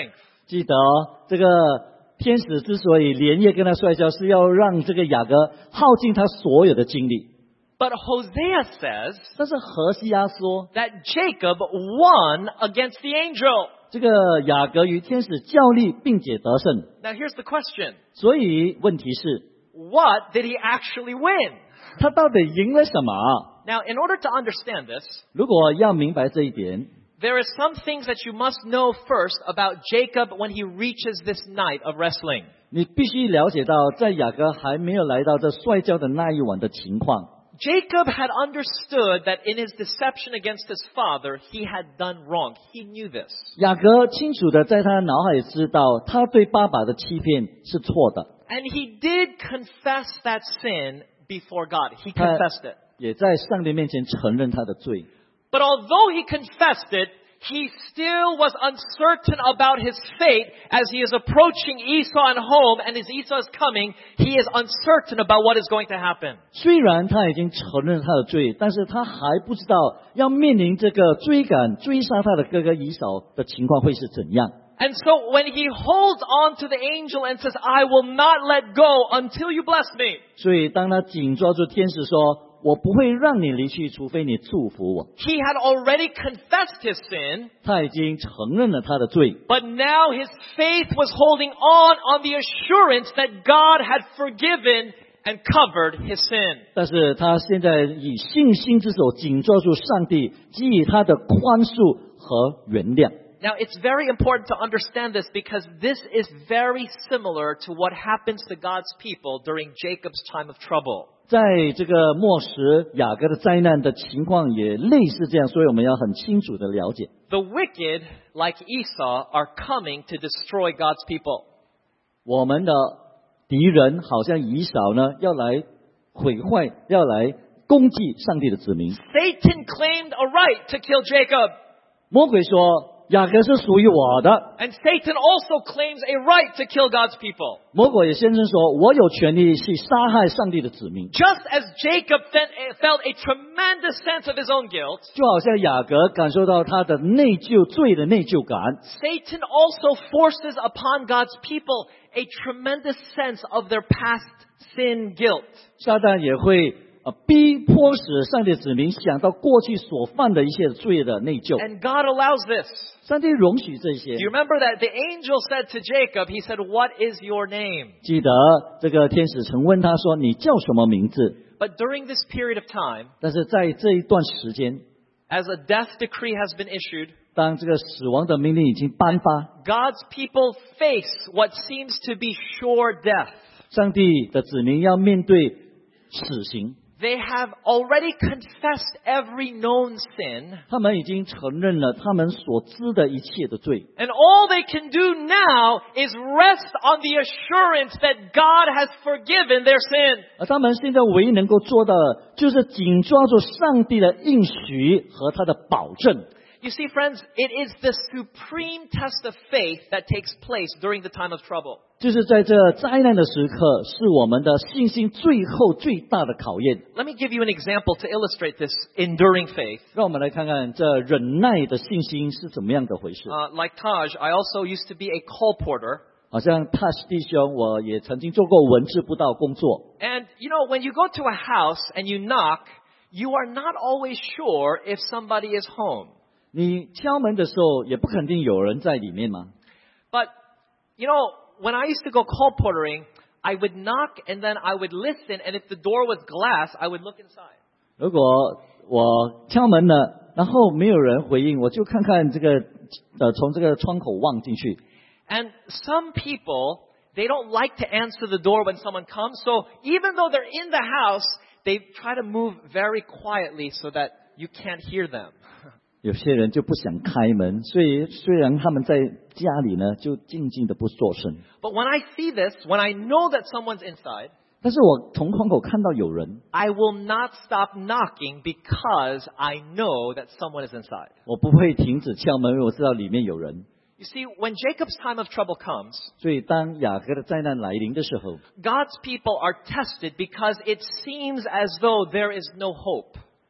记得这个天使之所以连夜跟他摔跤，是要让这个雅各耗尽他所有的精力。 But Hosea says 但是何西阿说， that Jacob won against the angel. 这个雅各与天使较力，并且得胜。 Now here's the question. 所以问题是， What did he actually win? 他到底赢了什么？ Now, in order to understand this, 如果要明白这一点， there are some things that you must know first about Jacob when he reaches this night of wrestling. 你必须了解到，在雅各还没有来到这摔跤的那一晚的情况。 Jacob had understood that in his deception against his father, he had done wrong. He knew this. 雅各清楚的在他脑海里知道，他对爸爸的欺骗是错的， And he did confess that sin before God. He confessed it. 也在上帝面前承认他的罪。 But although he confessed it, he still was uncertain about his fate as he is approaching Esau and home, and as Esau is coming, he is uncertain about what is going to happen. 虽然他已经承认他的罪，但是他还不知道要面临这个追赶、追杀他的哥哥以扫的情况会是怎样。 And so when he holds on to the angel and says, I will not let go until you bless me, 所以当他紧抓住天使说，我不会让你离去，除非你祝福我。 he had already confessed his sin, 他已经承认了他的罪， but now his faith was holding on the assurance that God had forgiven and covered his sin. 但是他现在以信心之手紧抓住上帝给予他的宽恕和原谅。 Now, it's very important to understand this because this is very similar to what happens to God's people during Jacob's time of trouble. 在这个末时雅各的灾难的情况也类似这样，所以我们要很清楚的了解。 The wicked, like Esau, are coming to destroy God's people. 我们的敌人好像以扫呢，要来毁坏，要来攻击上帝的子民。 Satan claimed a right to kill Jacob. 魔鬼说，雅各是属于我的。 And Satan also claims a right to kill God's people. 魔鬼也宣称说，我有权利去杀害上帝的子民。 Just as Jacob felt a tremendous sense of his own guilt, 就好像雅各感受到他的内疚、罪的内疚感， Satan also forces upon God's people a tremendous sense of their past sin guilt. 撒旦也会逼迫使上帝的子民想到过去所犯的一些罪的内疚。 And God allows this. 上帝容许这些 Do。you remember that the angel said to Jacob, he said, what is your name? 记得这个天使曾问他说：“你叫什么名字 But during this period of time,？” 但是在这一段时间， as a death decree has been issued, 当这个死亡的命令已经颁发， God's people face what seems to be sure death. 上帝的子民要面对死刑。 They have already confessed every known sin, 他们已经承认了他们所知的一切的罪， and all they can do now is rest on the assurance that God has forgiven their sin. 而他们现在唯一能够做到的，就是紧抓住上帝的应许和他的保证。 You see, friends, it is the supreme test of faith that takes place during the time of trouble. 就是在这灾难的时刻，是我们的信心最后最大的考验。 Let me give you an example to illustrate this enduring faith. 让我们来看看这忍耐的信心是怎么样的回事。 Like Taj, I also used to be a colporteur. 好像 Tash 弟兄，我也曾经做过文字布道工作。 And, you know, when you go to a house and you knock, you are not always sure if somebody is home. 你敲门的时候，也不肯定有人在里面吗？ But, you know, when I used to go colporteuring, I would knock and then I would listen, and if the door was glass, I would look inside. 如果我敲门了，然后没有人回应，我就看看这个从这个窗口望进去。 And some people, they don't like to answer the door when someone comes, so even though they're in the house, they try to move very quietly so that you can't hear them. 有些人就不想开门，所以虽然他们在家里呢，就静静的不作声。 But when I see this, when I know that someone's inside, 但是我从窗口看到有人， I will not stop knocking because I know that someone is inside. 我不会停止敲门，因为我知道里面有人。 You see, when Jacob's time of trouble comes, 所以当雅各的灾难来临的时候， God's people are tested because it seems as though there is no hope.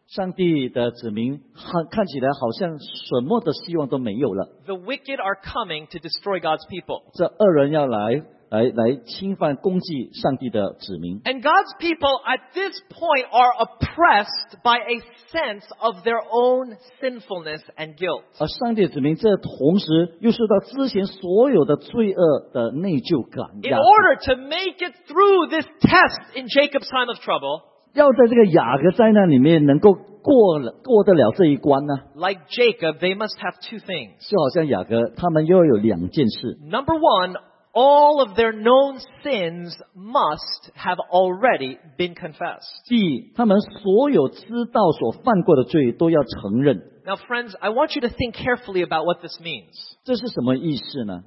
上帝的子民看起来好像什么的希望都没有了。 The wicked are coming to destroy God's people. 这恶人要来侵犯攻击上帝的子民。 And God's people at this point are oppressed by a sense of their own sinfulness and guilt. 而上帝的子民这同时又受到之前所有的罪恶的内疚感 In 压制。 order to make it through this test in Jacob's time of trouble, 要在这个雅各灾难里面能够过得了这一关呢， like Jacob, they must have two things. 就好像雅各他们又有两件事。 Number one, all of their known sins must have already been confessed. 第一，他们所有知道所犯过的罪都要承认。 Now, friends, I want you to think carefully about what this means. 这是什么意思呢？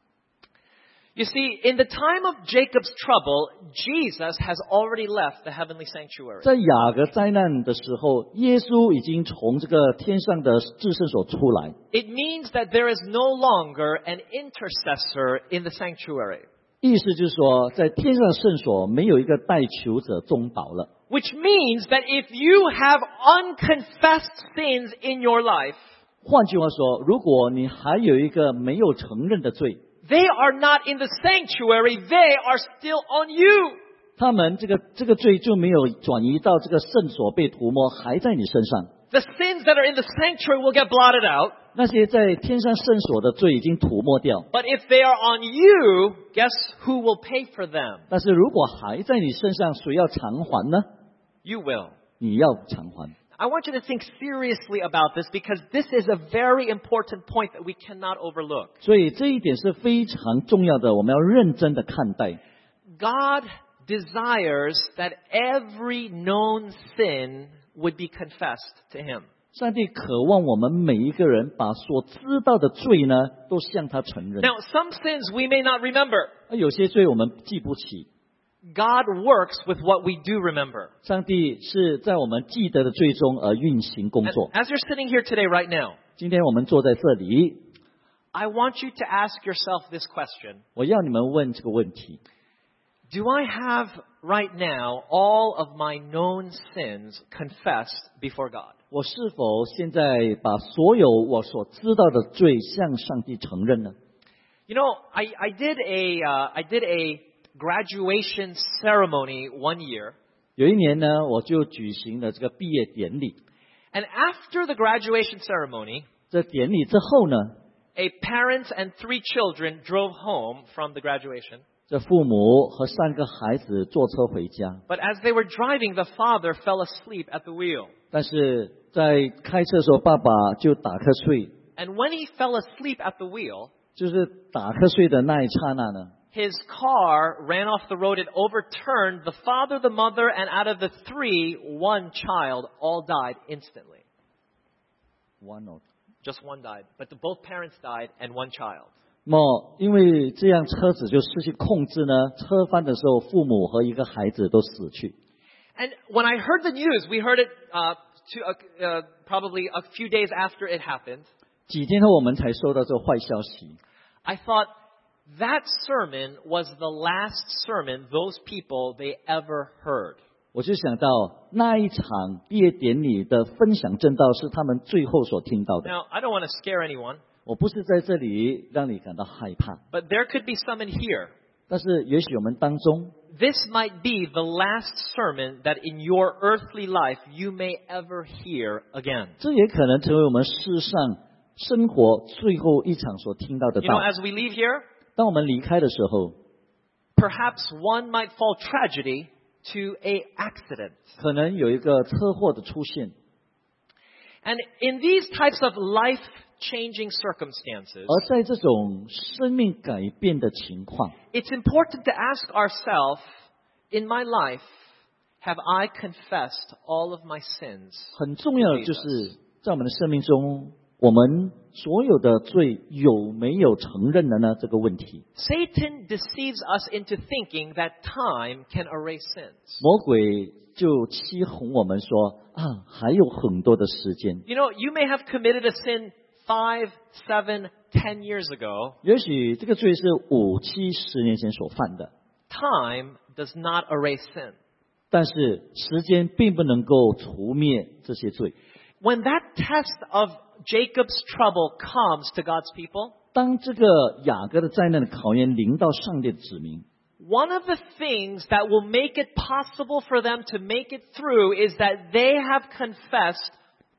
You see, in the time of Jacob's trouble, Jesus has already left the heavenly sanctuary. 在雅各灾难的时候，耶稣已经从这个天上的至圣所出来。 It means that there is no longer an intercessor in the sanctuary, 意思就是说，在天上圣所没有一个代求者中保了。 which means that if you have unconfessed sins in your life, 换句话说，如果你还有一个没有承认的罪， they are not in the sanctuary, they are still on you. 他们这个罪就没有转移到这个圣所被涂抹，还在你身上。 The sins that are in the sanctuary will get blotted out, 那些在天上圣所的罪已经涂抹掉， but if they are on you, guess who will pay for them? 但是如果还在你身上，谁要偿还呢？ You will. 你要偿还。 I want you to think seriously about this because this is a very important point that we cannot overlook. 所以这一点是非常重要的，我们要认真的看待。 God desires that every known sin would be confessed to Him. 上帝渴望我们每一个人把所知道的罪呢，都向他承认。 Now, some sins we may not remember. 有些罪我们记不起， God works with what we do remember. 上帝是在我们记得的罪中而运行工 And 作。 as you're sitting here today, right now, 今天我们坐在这里， I want you to ask yourself this question. 我要你们问这个问题： Do I have right now all of my known sins confessed before God? 我是否现在把所有我所知道的罪向上帝承认呢？ You know, I did a graduation ceremony one year, 有一年呢，我就举行了这个毕业典礼。 and after the graduation ceremony, 这典礼之后呢， a parent and 3 children drove home from the graduation. 这父母和3个孩子坐车回家， But as they were driving, the father fell asleep at the wheel. 但是在开车的时候，爸爸就打瞌睡， And when he fell asleep at the wheel, 就是打瞌睡的那一刹那呢， his car ran off the road. It overturned the father, the mother, and out of the 3, 1 child all died instantly. Just one died. But both parents died and 1 child. 那么因为这样车子就失去控制呢，车翻的时候，父母和一个孩子都死去。 And when I heard the news, we heard it probably a few days after it happened. 几天后我们才收到这个坏消息。 I thought that sermon was the last sermon those people they ever heard. 我就想到那一场毕业典礼的分享正道是他们最后所听到的。 Now, I don't want to scare anyone, 我不是在这里让你感到害怕， but there could be some in here. 但是也许我们当中 This might be the last sermon that in your earthly life you may ever hear again. 这也可能成为我们世上生活最后一场所听到的 You know, 道。 as we leave here, 当我们离开的时候， perhaps one might fall tragedy to a accident. 可能有一个车祸的出现， And in these types of life-changing circumstances, 而在这种生命改变的情况， it's important to ask ourselves, in my life, have I confessed all of my sins? 很重要的就是在我们的生命中，我们所有的罪有没有承认了呢？这个问题， Satan deceives us into thinking that time can erase sins. 魔鬼就欺哄我们说啊，还有很多的时间。 You know, you may have committed a sin 5, 7, 10 years ago. 也许这个罪是5、7、10年前所犯的， Time does not erase sin. 但是时间并不能够除灭这些罪。 When that test of Jacob's trouble comes to God's people, 当这个雅各的灾难的考验临到上帝的子民， one of the things that will make it possible for them to make it through is that they have confessed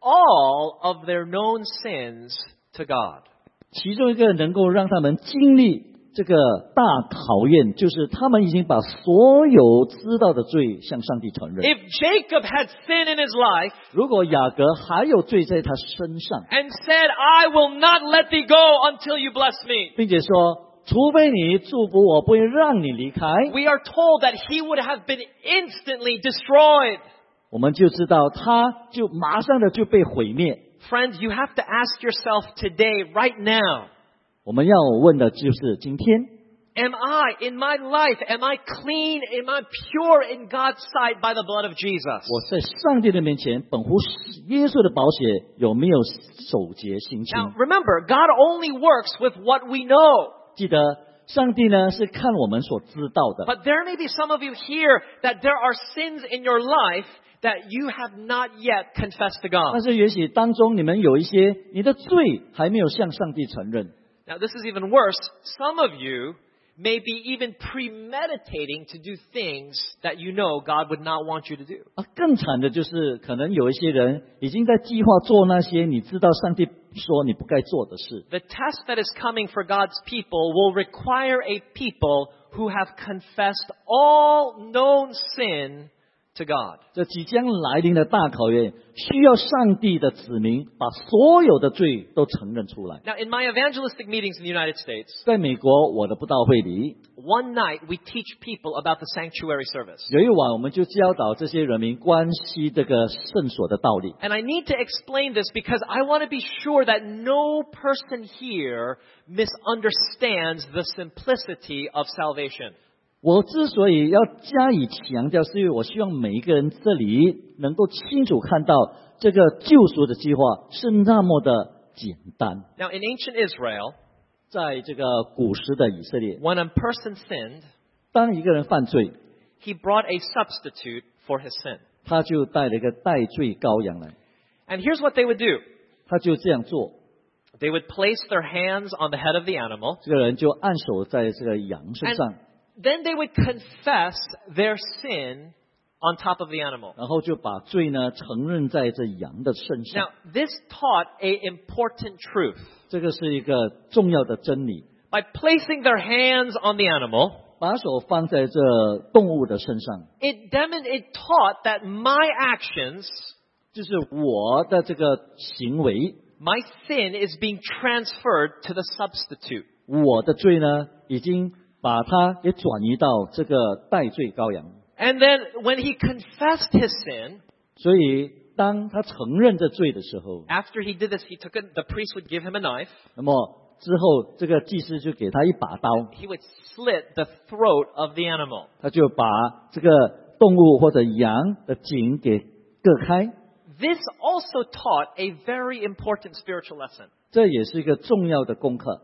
all of their known sins to God. 其中一个能够让他们经历这个大考验，就是他们已经把所有知道的罪向上帝承认。 If Jacob had sin in his life 如果雅各还有罪在他身上， and said, I will not let thee go until you bless me, 并且说，除非你祝福我，不会让你离开， we are told that he would have been instantly destroyed. 我们就知道他就马上的就被毁灭。 Friends, you have to ask yourself today, right now, 我们要问的就是今天， am I, in my life, am I clean, am I pure in God's sight by the blood of Jesus? 我在上帝的面前本乎耶稣的宝血有没有守节心清？ Now, remember, God only works with what we know. 记得上帝呢是看我们所知道的， But there may be some of you here that there are sins in your life that you have not yet confessed to 但 God. 是也许当中你们有一些你的罪还没有向上帝承认。 Now, this is even worse. Some of you may be even premeditating to do things that you know God would not want you to do. 更惨的就是可能有一些人已经在计划做那些你知道上帝说你不该做的事。 The test that is coming for God's people will require a people who have confessed all known sin to God. 这即将来临的大考验，需要上帝的子民把所有的罪都承认出来。 Now, in my evangelistic meetings in the United States, 在美国我的布道会里， one night we teach people about the sanctuary service. 有一晚我们就教导这些人民关系这个圣所的道理。 And I need to explain this because I want to be sure that no person here misunderstands the simplicity of salvation. 我之所以要加以强调，是因为我希望每一个人这里能够清楚看到这个救赎的计划是那么的简单。 Now, in ancient Israel, 在这个古时的以色列， when a person sinned, 当一个人犯罪， he brought a substitute for his sin. 他就带了一个代罪羔羊来， And here's what they would do. 他就这样做， They would place their hands on the head of the animal, 这个人就按手在这个羊身上， then they would confess their sin on top of the animal. 然后就把罪呢承认在这羊的身上。 Now, this taught an important truth. 这个是一个重要的真理。 By placing their hands on the animal, 把手放在这动物的身上， it taught that my actions, 就是我的这个行为， my sin is being transferred to the substitute. 我的罪呢，已经把它也转移到这个代罪羔羊。 And then when he confessed his sin, 所以当他承认这罪的时候， after he did this, the priest would give him a knife. 那么之后这个祭司就给他一把刀， He would slit the throat of the animal. 他就把这个动物或者羊的颈给割开。 This also taught a very important spiritual lesson. 这也是一个重要的功课。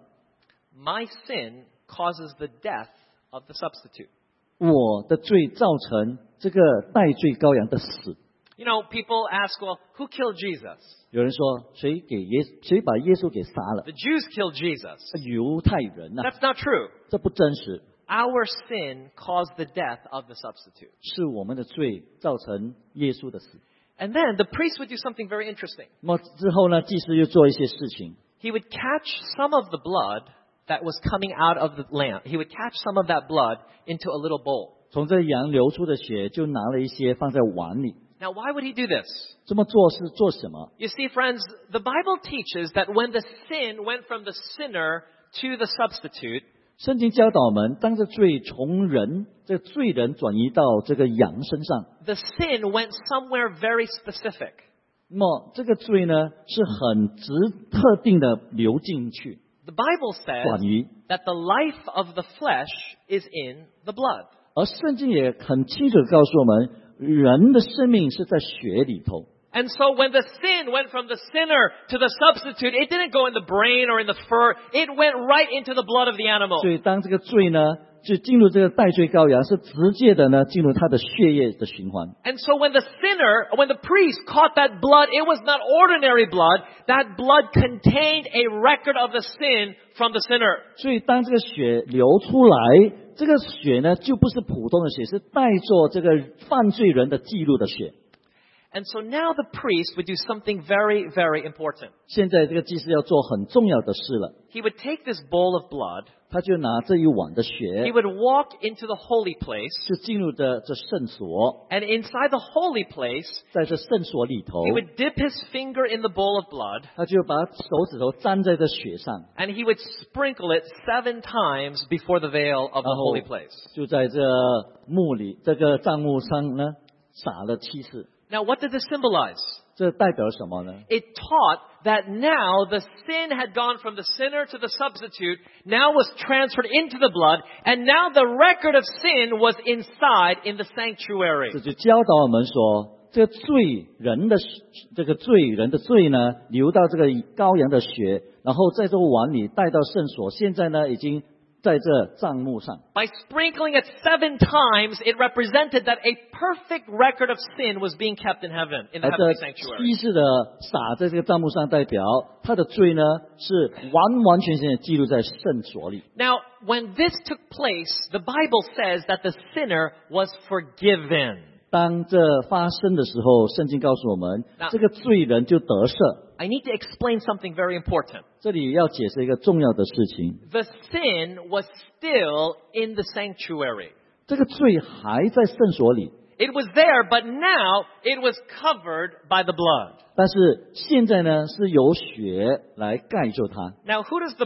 My sin causes the death of the substitute. 我的罪造成这个代罪羔羊的死。 You know, people ask, well, who killed Jesus? 有人说谁把耶稣给杀了？ The Jews killed Jesus. 犹太人呐、 That's not true. 这不真实， Our sin caused the death of the substitute. 是我们的罪造成耶稣的死。 And then the priest would do something very interesting. 那么之后呢，祭司又做一些事情， He would catch some of the blood that was coming out of the lamb. He would catch some of that blood into a little bowl. 从这羊流出的血就拿了一些放在碗里。 Now, why would he do this? 这么做是做什么？ You see, friends, the Bible teaches that when the sin went from the sinner to the substitute, 圣经教导我们，当这罪从这罪人转移到这个羊身上， the sin went somewhere very specific. 那么这个罪呢是很特定的流进去， The Bible says 转移。 that the life of the flesh is in the blood. 而圣经也很清楚地告诉我们，人的生命是在血里头。 And so when the sin went from the sinner to the substitute, it didn't go in the brain or in the fur. It went right into the blood of the animal. 所以当这个罪呢，就进入这个代罪羔羊，是直接的呢进入他的血液的循环。 And so when the priest caught that blood, it was not ordinary blood. That blood contained a record of the sin from the sinner. 所以当这个血流出来，这个血呢就不是普通的血，是带着这个犯罪人的记录的血。 And so now the priest would do something very, very important. 现在这个祭司要做很重要的事了， He would take this bowl of blood, 他就拿这一碗的 he 血， would walk into the holy place, 就进入这圣所， and inside the holy place, 在这圣所里头， he would dip his finger in the bowl of blood, 他就把手指头沾在这血上， and he would sprinkle it 7 times before the veil of the holy place. 就在这幕里这个帐幕上呢撒了7次。 Now, what did this symbolize? 这代表什么呢？ It taught that now the sin had gone from the sinner to the substitute, now was transferred into the blood, and now the record of sin was inside in the sanctuary. 这就教导我们说，这个罪人的罪呢，流到这个羔羊的血，然后在这个碗里带到圣所，现在呢已经在这帐幕上。 By sprinkling it 7 times, it represented that a perfect record of sin was being kept in heaven, in the 而 heavenly 这 sanctuary. 7次的撒在这个帐幕上，代表他的罪呢是完完全全的记录在圣所里。 Now, when this took place, the Bible says that the sinner was forgiven. 当这发生的时候，圣经告诉我们，这个罪人就得赦。 I need to explain something very important. 这里要解释一个重要的事情， The sin was still in the sanctuary. 这个罪还在圣所里， It was there, but now it was covered by the blood. 但是现在呢是由血来盖住它。 Now, whose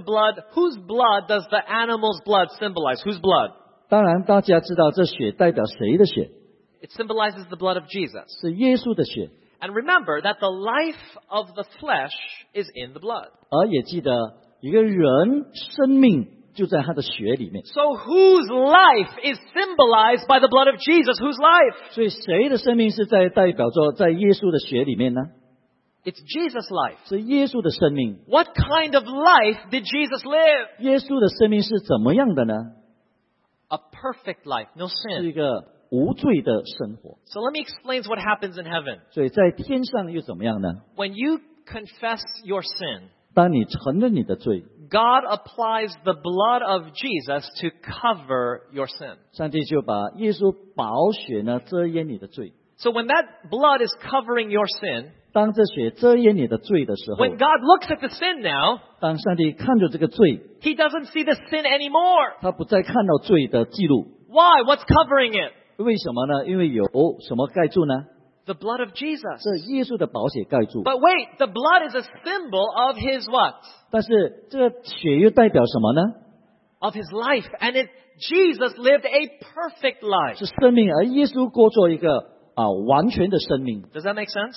blood does the animal's blood symbolize? Whose blood? 当然，大家知道这血代表谁的血？ It symbolizes the blood of Jesus. 是耶稣的血。 And remember that the life of the flesh is in the blood. 而也记得一个人生命就在他的血里面。 So whose life is symbolized by the blood of Jesus? Whose life? 所以谁的生命是在代表着在耶稣的血里面呢？ It's Jesus' life. 是耶稣的生命。 What kind of life did Jesus live? 耶稣的生命是怎么样的呢？ A perfect life, no 是一 sin. 个无罪的生活。 So let me explain what happens in heaven. 所以在天上又怎么样呢？ When you confess your sin, 当你承认你的罪， God applies the blood of Jesus to cover your sin. 上帝就把耶稣宝血呢遮掩你的罪。 So when that blood is covering your sin, 当这血遮掩你的罪的时候， when God looks at the sin now, 当上帝看着这个罪， He doesn't see the sin anymore. 他不再看到罪的记录。 Why? What's covering it? 为什么呢？因为有什么盖住呢？ The blood of Jesus. 这耶稣的宝血盖住。 But wait, the blood is a symbol of His what? 但是这个血又代表什么呢？ Of His life. And Jesus lived a perfect life. 是生命，而耶稣过做一个完全的生命。 Does that make sense?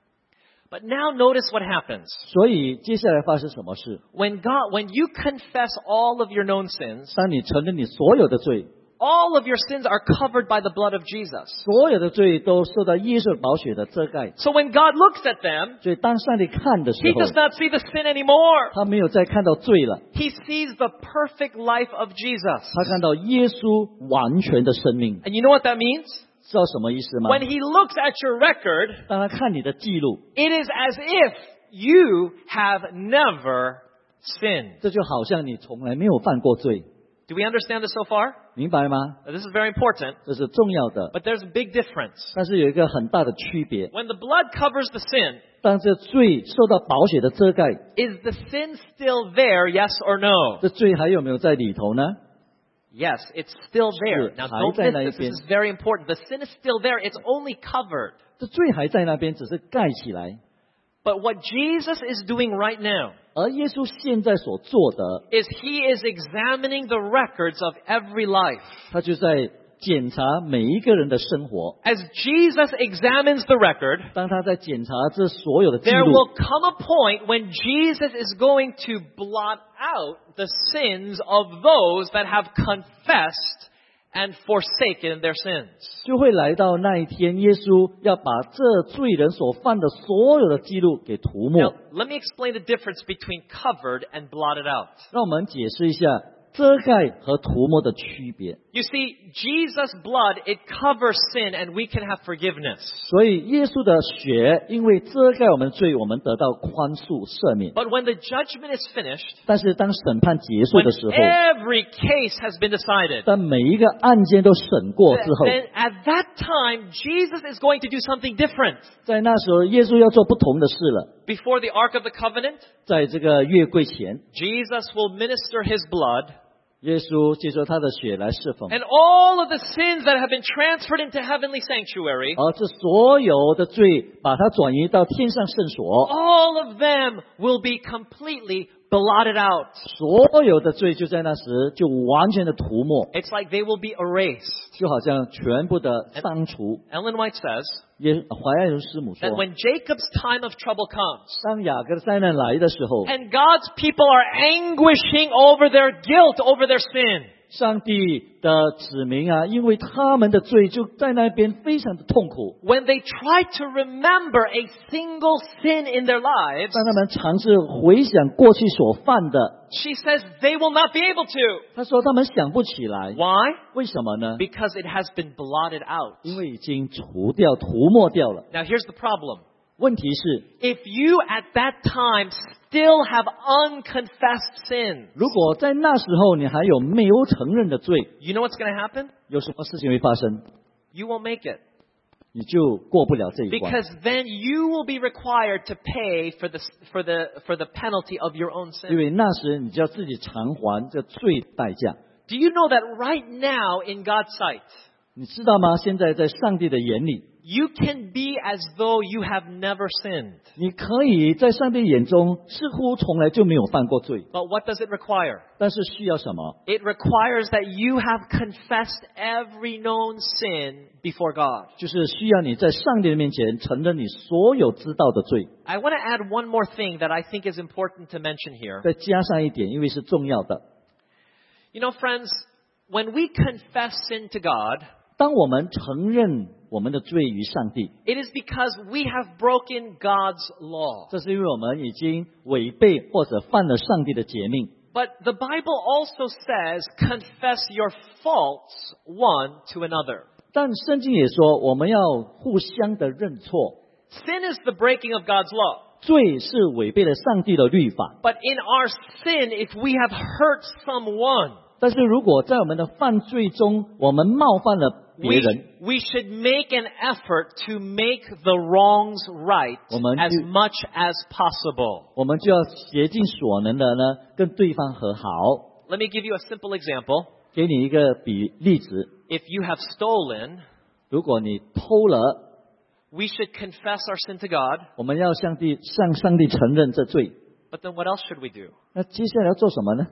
But now notice what happens. 所以接下来发生什么事？ When you confess all of your known sins, 当你承认你所有的罪， all of your sins are covered by the blood of Jesus. 所有的罪都受到耶稣宝血的遮盖。 So when God looks at them, 所以当上帝看的时 He 候， does not see the sin anymore. 他没有再看到罪了， He sees the perfect life of Jesus. 他看到耶稣完全的生命。 And you know what that means? 知道什么意思吗？ When He looks at your record, 当他看你的记录， it is as if you have never sinned. 这就好像你从来没有犯过罪， Do we understand this so far? 明白吗？ Now, this is very important, 这是重要的， but there's a big difference. 但是有一个很大的区别。 When the blood covers the sin, 当这罪受到宝血的遮盖， is the sin still there, yes or no? 这罪还有没有在里头呢？ Yes, it's still there. Now, don't miss this. This is very important. The sin is still there. It's only covered. 这罪还在那边，只是盖起来。 But what Jesus is doing right now 而耶稣现在所做的， is He is examining the records of every life. 他就在检查每一个人的生活。 As Jesus examines the record, 当他在检查这所有的记 there 录， will come a point when Jesus is going to blot out the sins of those that have confessed and forsaken their sins. 就会来到那一天，耶稣要把这罪人所犯的所有的记录给涂 Now, 抹。 let me explain the difference between covered and blotted out. 让我们解释一下遮盖和涂抹的区别。 You see, Jesus' blood, it covers sin and we can have forgiveness. 所以耶稣的血因为遮盖我们的罪，我们得到宽恕赦免。 But when the judgment is finished, 但是当审判结束 when 的时候， every case has been decided, 当每一个案件都审过之后， then at that time, Jesus is going to do something different. 在那时候耶稣要做不同的事了。 Before the Ark of the Covenant, 在这个约柜前， Jesus will minister his blood, 耶稣接受他的血来侍奉， and all of the sins that have been transferred into heavenly sanctuary, 而这所有的罪把它转移到天上圣所， all of them will be completely blotted out. 所有的罪就在那时就完全的涂抹， It's like they will be erased. 就好像全部的删除。 Ellen White says 怀爱如师母说 that，when Jacob's time of trouble comes, 当雅各的灾难来的时候， and God's people are anguishing over their guilt, over their sin, 上帝的子民啊，因为他们的罪就在那边非常的痛苦。 when they try to remember a single sin in their lives, 当他们尝试回想过去所犯的， she says they will not be able to. 他说他们想不起来， Why? 为什么呢？ Because it has been blotted out. 因为已经除掉、涂抹掉了。 Now here's the problem. 问题是， If you at that time still have unconfessed sin, 如果在那时候你还有没有承认的罪， you know what's going to happen? 有什么事情会发生？ You won't make it. 你就过不了这一关。 Because then you will be required to pay for the penalty of your own 因 sin. 为那时你就要自己偿还这罪代价。 Do you know that right now in God's sight, 你知道吗？现在在上帝的眼里， you can be as though you have never sinned. 你可以在上帝眼中似乎从来就没有犯过罪， But what does it require? 但是需要什么？ It requires that you have confessed every known sin before God. 就是需要你在上帝的面前承认你所有知道的罪。 I want to add one more thing that I think is important to mention here. 再加上一点，因为是重要的。 You know, friends, when we confess sin to God, 当我们承认我们的罪于上帝， it is because we have broken God's law. 这是因为我们已经违背或者犯了上帝的诫命。 But the Bible also says, confess your faults one to another. 但圣经也说，我们要互相的认错。 Sin is the breaking of God's law. 罪是违背了上帝的律法， But in our sin, if we have hurt someone, 但是如果在我们的犯罪中，我们冒犯了别人， we should make an effort to make the wrongs right 我们 as 就 much as possible. 我们就要竭尽所能的呢，跟对方和好。 Let me give you a simple example. 给你一个例子， If you have stolen, 如果你偷了， we should confess our sin to God. 我们要向上帝承认这罪。 But then what else should we do? 那接下来要做什么呢？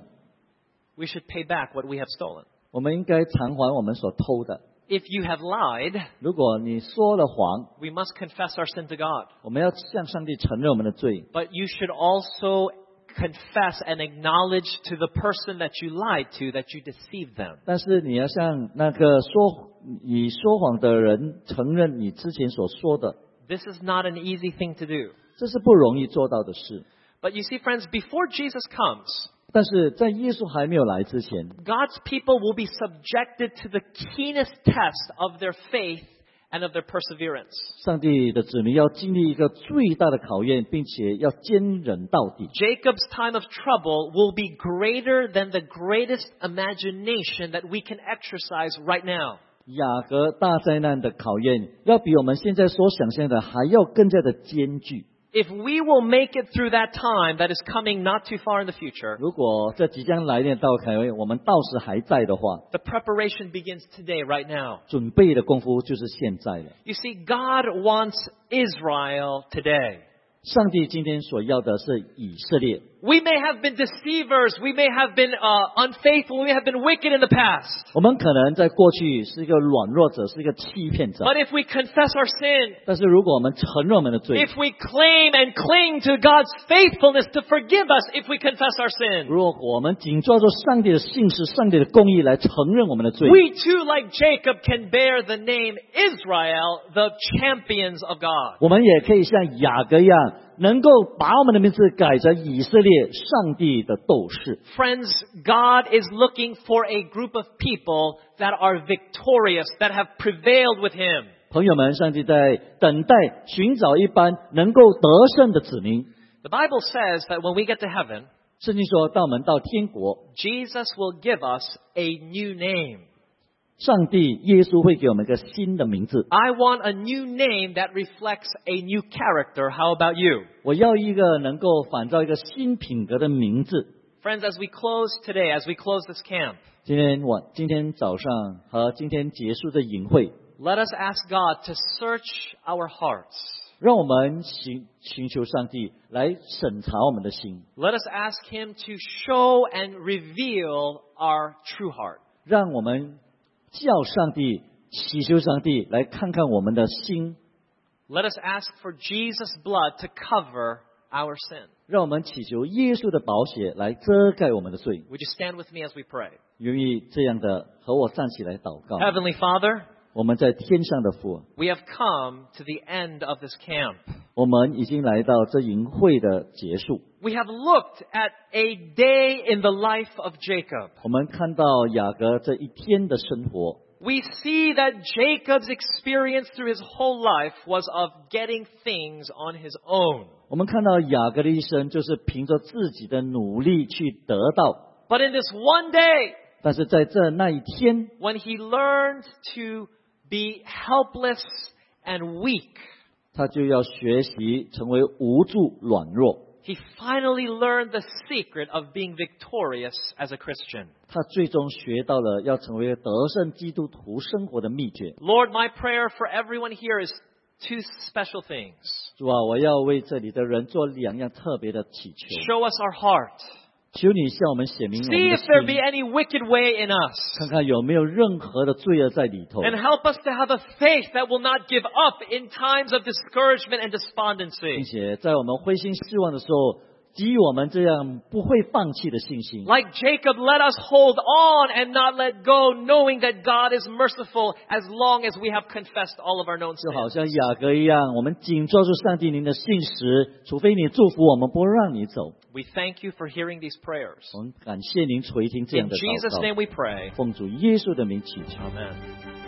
We should pay back what we have stolen. 我们应该偿还我们所偷的。 If you have lied, 如果你说了谎， we must confess our sin to God. 我们要向上帝承认我们的罪。 But you should also confess and acknowledge to the person that you lied to that you deceived them. 但是你要向那个你说谎的人承认你之前所说的， This is not an easy thing to do. 这是不容易做到的事。 But you see, friends, before Jesus comes, 但是在耶稣还没有来之前， God's people will be subjected to the keenest test of their faith and of their perseverance. 上帝的子民要经历一个最大的考验，并且要坚忍到底。 Jacob's time of trouble will be greater than the greatest imagination that we can exercise right now. 雅各大灾难的考验，要比我们现在所想象的还要更加的艰巨。 If we will make it through that time that is coming not too far in the future, 如果这即将来临的到考验，我们到时还在的话， the preparation begins today, right now. 准备的功夫就是现在了。 You see, God wants Israel today. 上帝今天所要的是以色列。 We may have been deceivers. We may have been unfaithful. We may have been wicked in the past. 我们可能在过去是一个软弱者，是一个欺骗者。 But if we confess our sin, 但是如果我们承认我们的罪， if we claim and cling to God's faithfulness to forgive us if we confess our sin, 如果我们紧抓住上帝的信实、上帝的公义来承认我们的罪， we too, like Jacob, can bear the name Israel, the champions of God. 我们也可以像雅各一样，能够把我们的名字改成以色列上帝的斗士。 Friends, God is looking for a group of people that are victorious, that have prevailed with Him. 朋友们，上帝在等待寻找一般能够得胜的子民。 The Bible says that when we get to heaven, 圣经说，当我们到天国， Jesus will give us a new name. 上帝耶稣会给我们一个新的名字。 I want a new name that reflects a new character. How about you? 我要一个能够反照一个新品格的名字。 Friends, as we close today, as we close this camp, 今天早上和今天结束的营会， let us ask God to search our hearts. 让我们寻求上帝来审查我们的心， Let us ask Him to show and reveal our true heart. 让我们叫上帝、祈求上帝来看看我们的心， Let us ask for Jesus' blood to cover our sin. 让我们祈求耶稣的宝血来遮盖我们的罪。 Would you stand with me as we pray? 愿意这样的和我站起来祷告。 Heavenly Father, 我们在天上的父， we have come to the end of this camp. 我们已经来到这营会的结束。 We have looked at a day in the life of Jacob. 我们看到雅各这一天的生活， We see that Jacob's experience through his whole life was of getting things on his own. 我们看到雅各的一生就是凭着自己的努力去得到， But in this one day, 但是在那一天， when he learned to be helpless and weak, 他就要学习成为无助、软弱。 he finally learned the secret of being victorious as a Christian. 他最终学到了要成为得胜基督徒生活的秘诀。 Lord, my prayer for everyone here is two special things. 主啊，我要为这里的人做两样特别的祈求， Show us our heart. 求你向我们显明我们 See 的 if there be 心， any wicked way in us. 看看有没有任何的罪恶在里头， And help us to have a faith that will not give up in times of discouragement and 并 despondency. 且在我们灰心失望的时候，给予我们这样不会放弃的信心。 Like Jacob, let us hold on and not let go, knowing that God is merciful as long as we have confessed all of our known 就好 sins. 像雅各一样，我们紧抓住上帝您的信实，除非你祝福我们，不让你走。 We thank you for hearing these prayers. 我们感谢您垂听这样 In 的 Jesus' 祷 name 告， we pray. 奉主耶稣的名祈求。 Amen.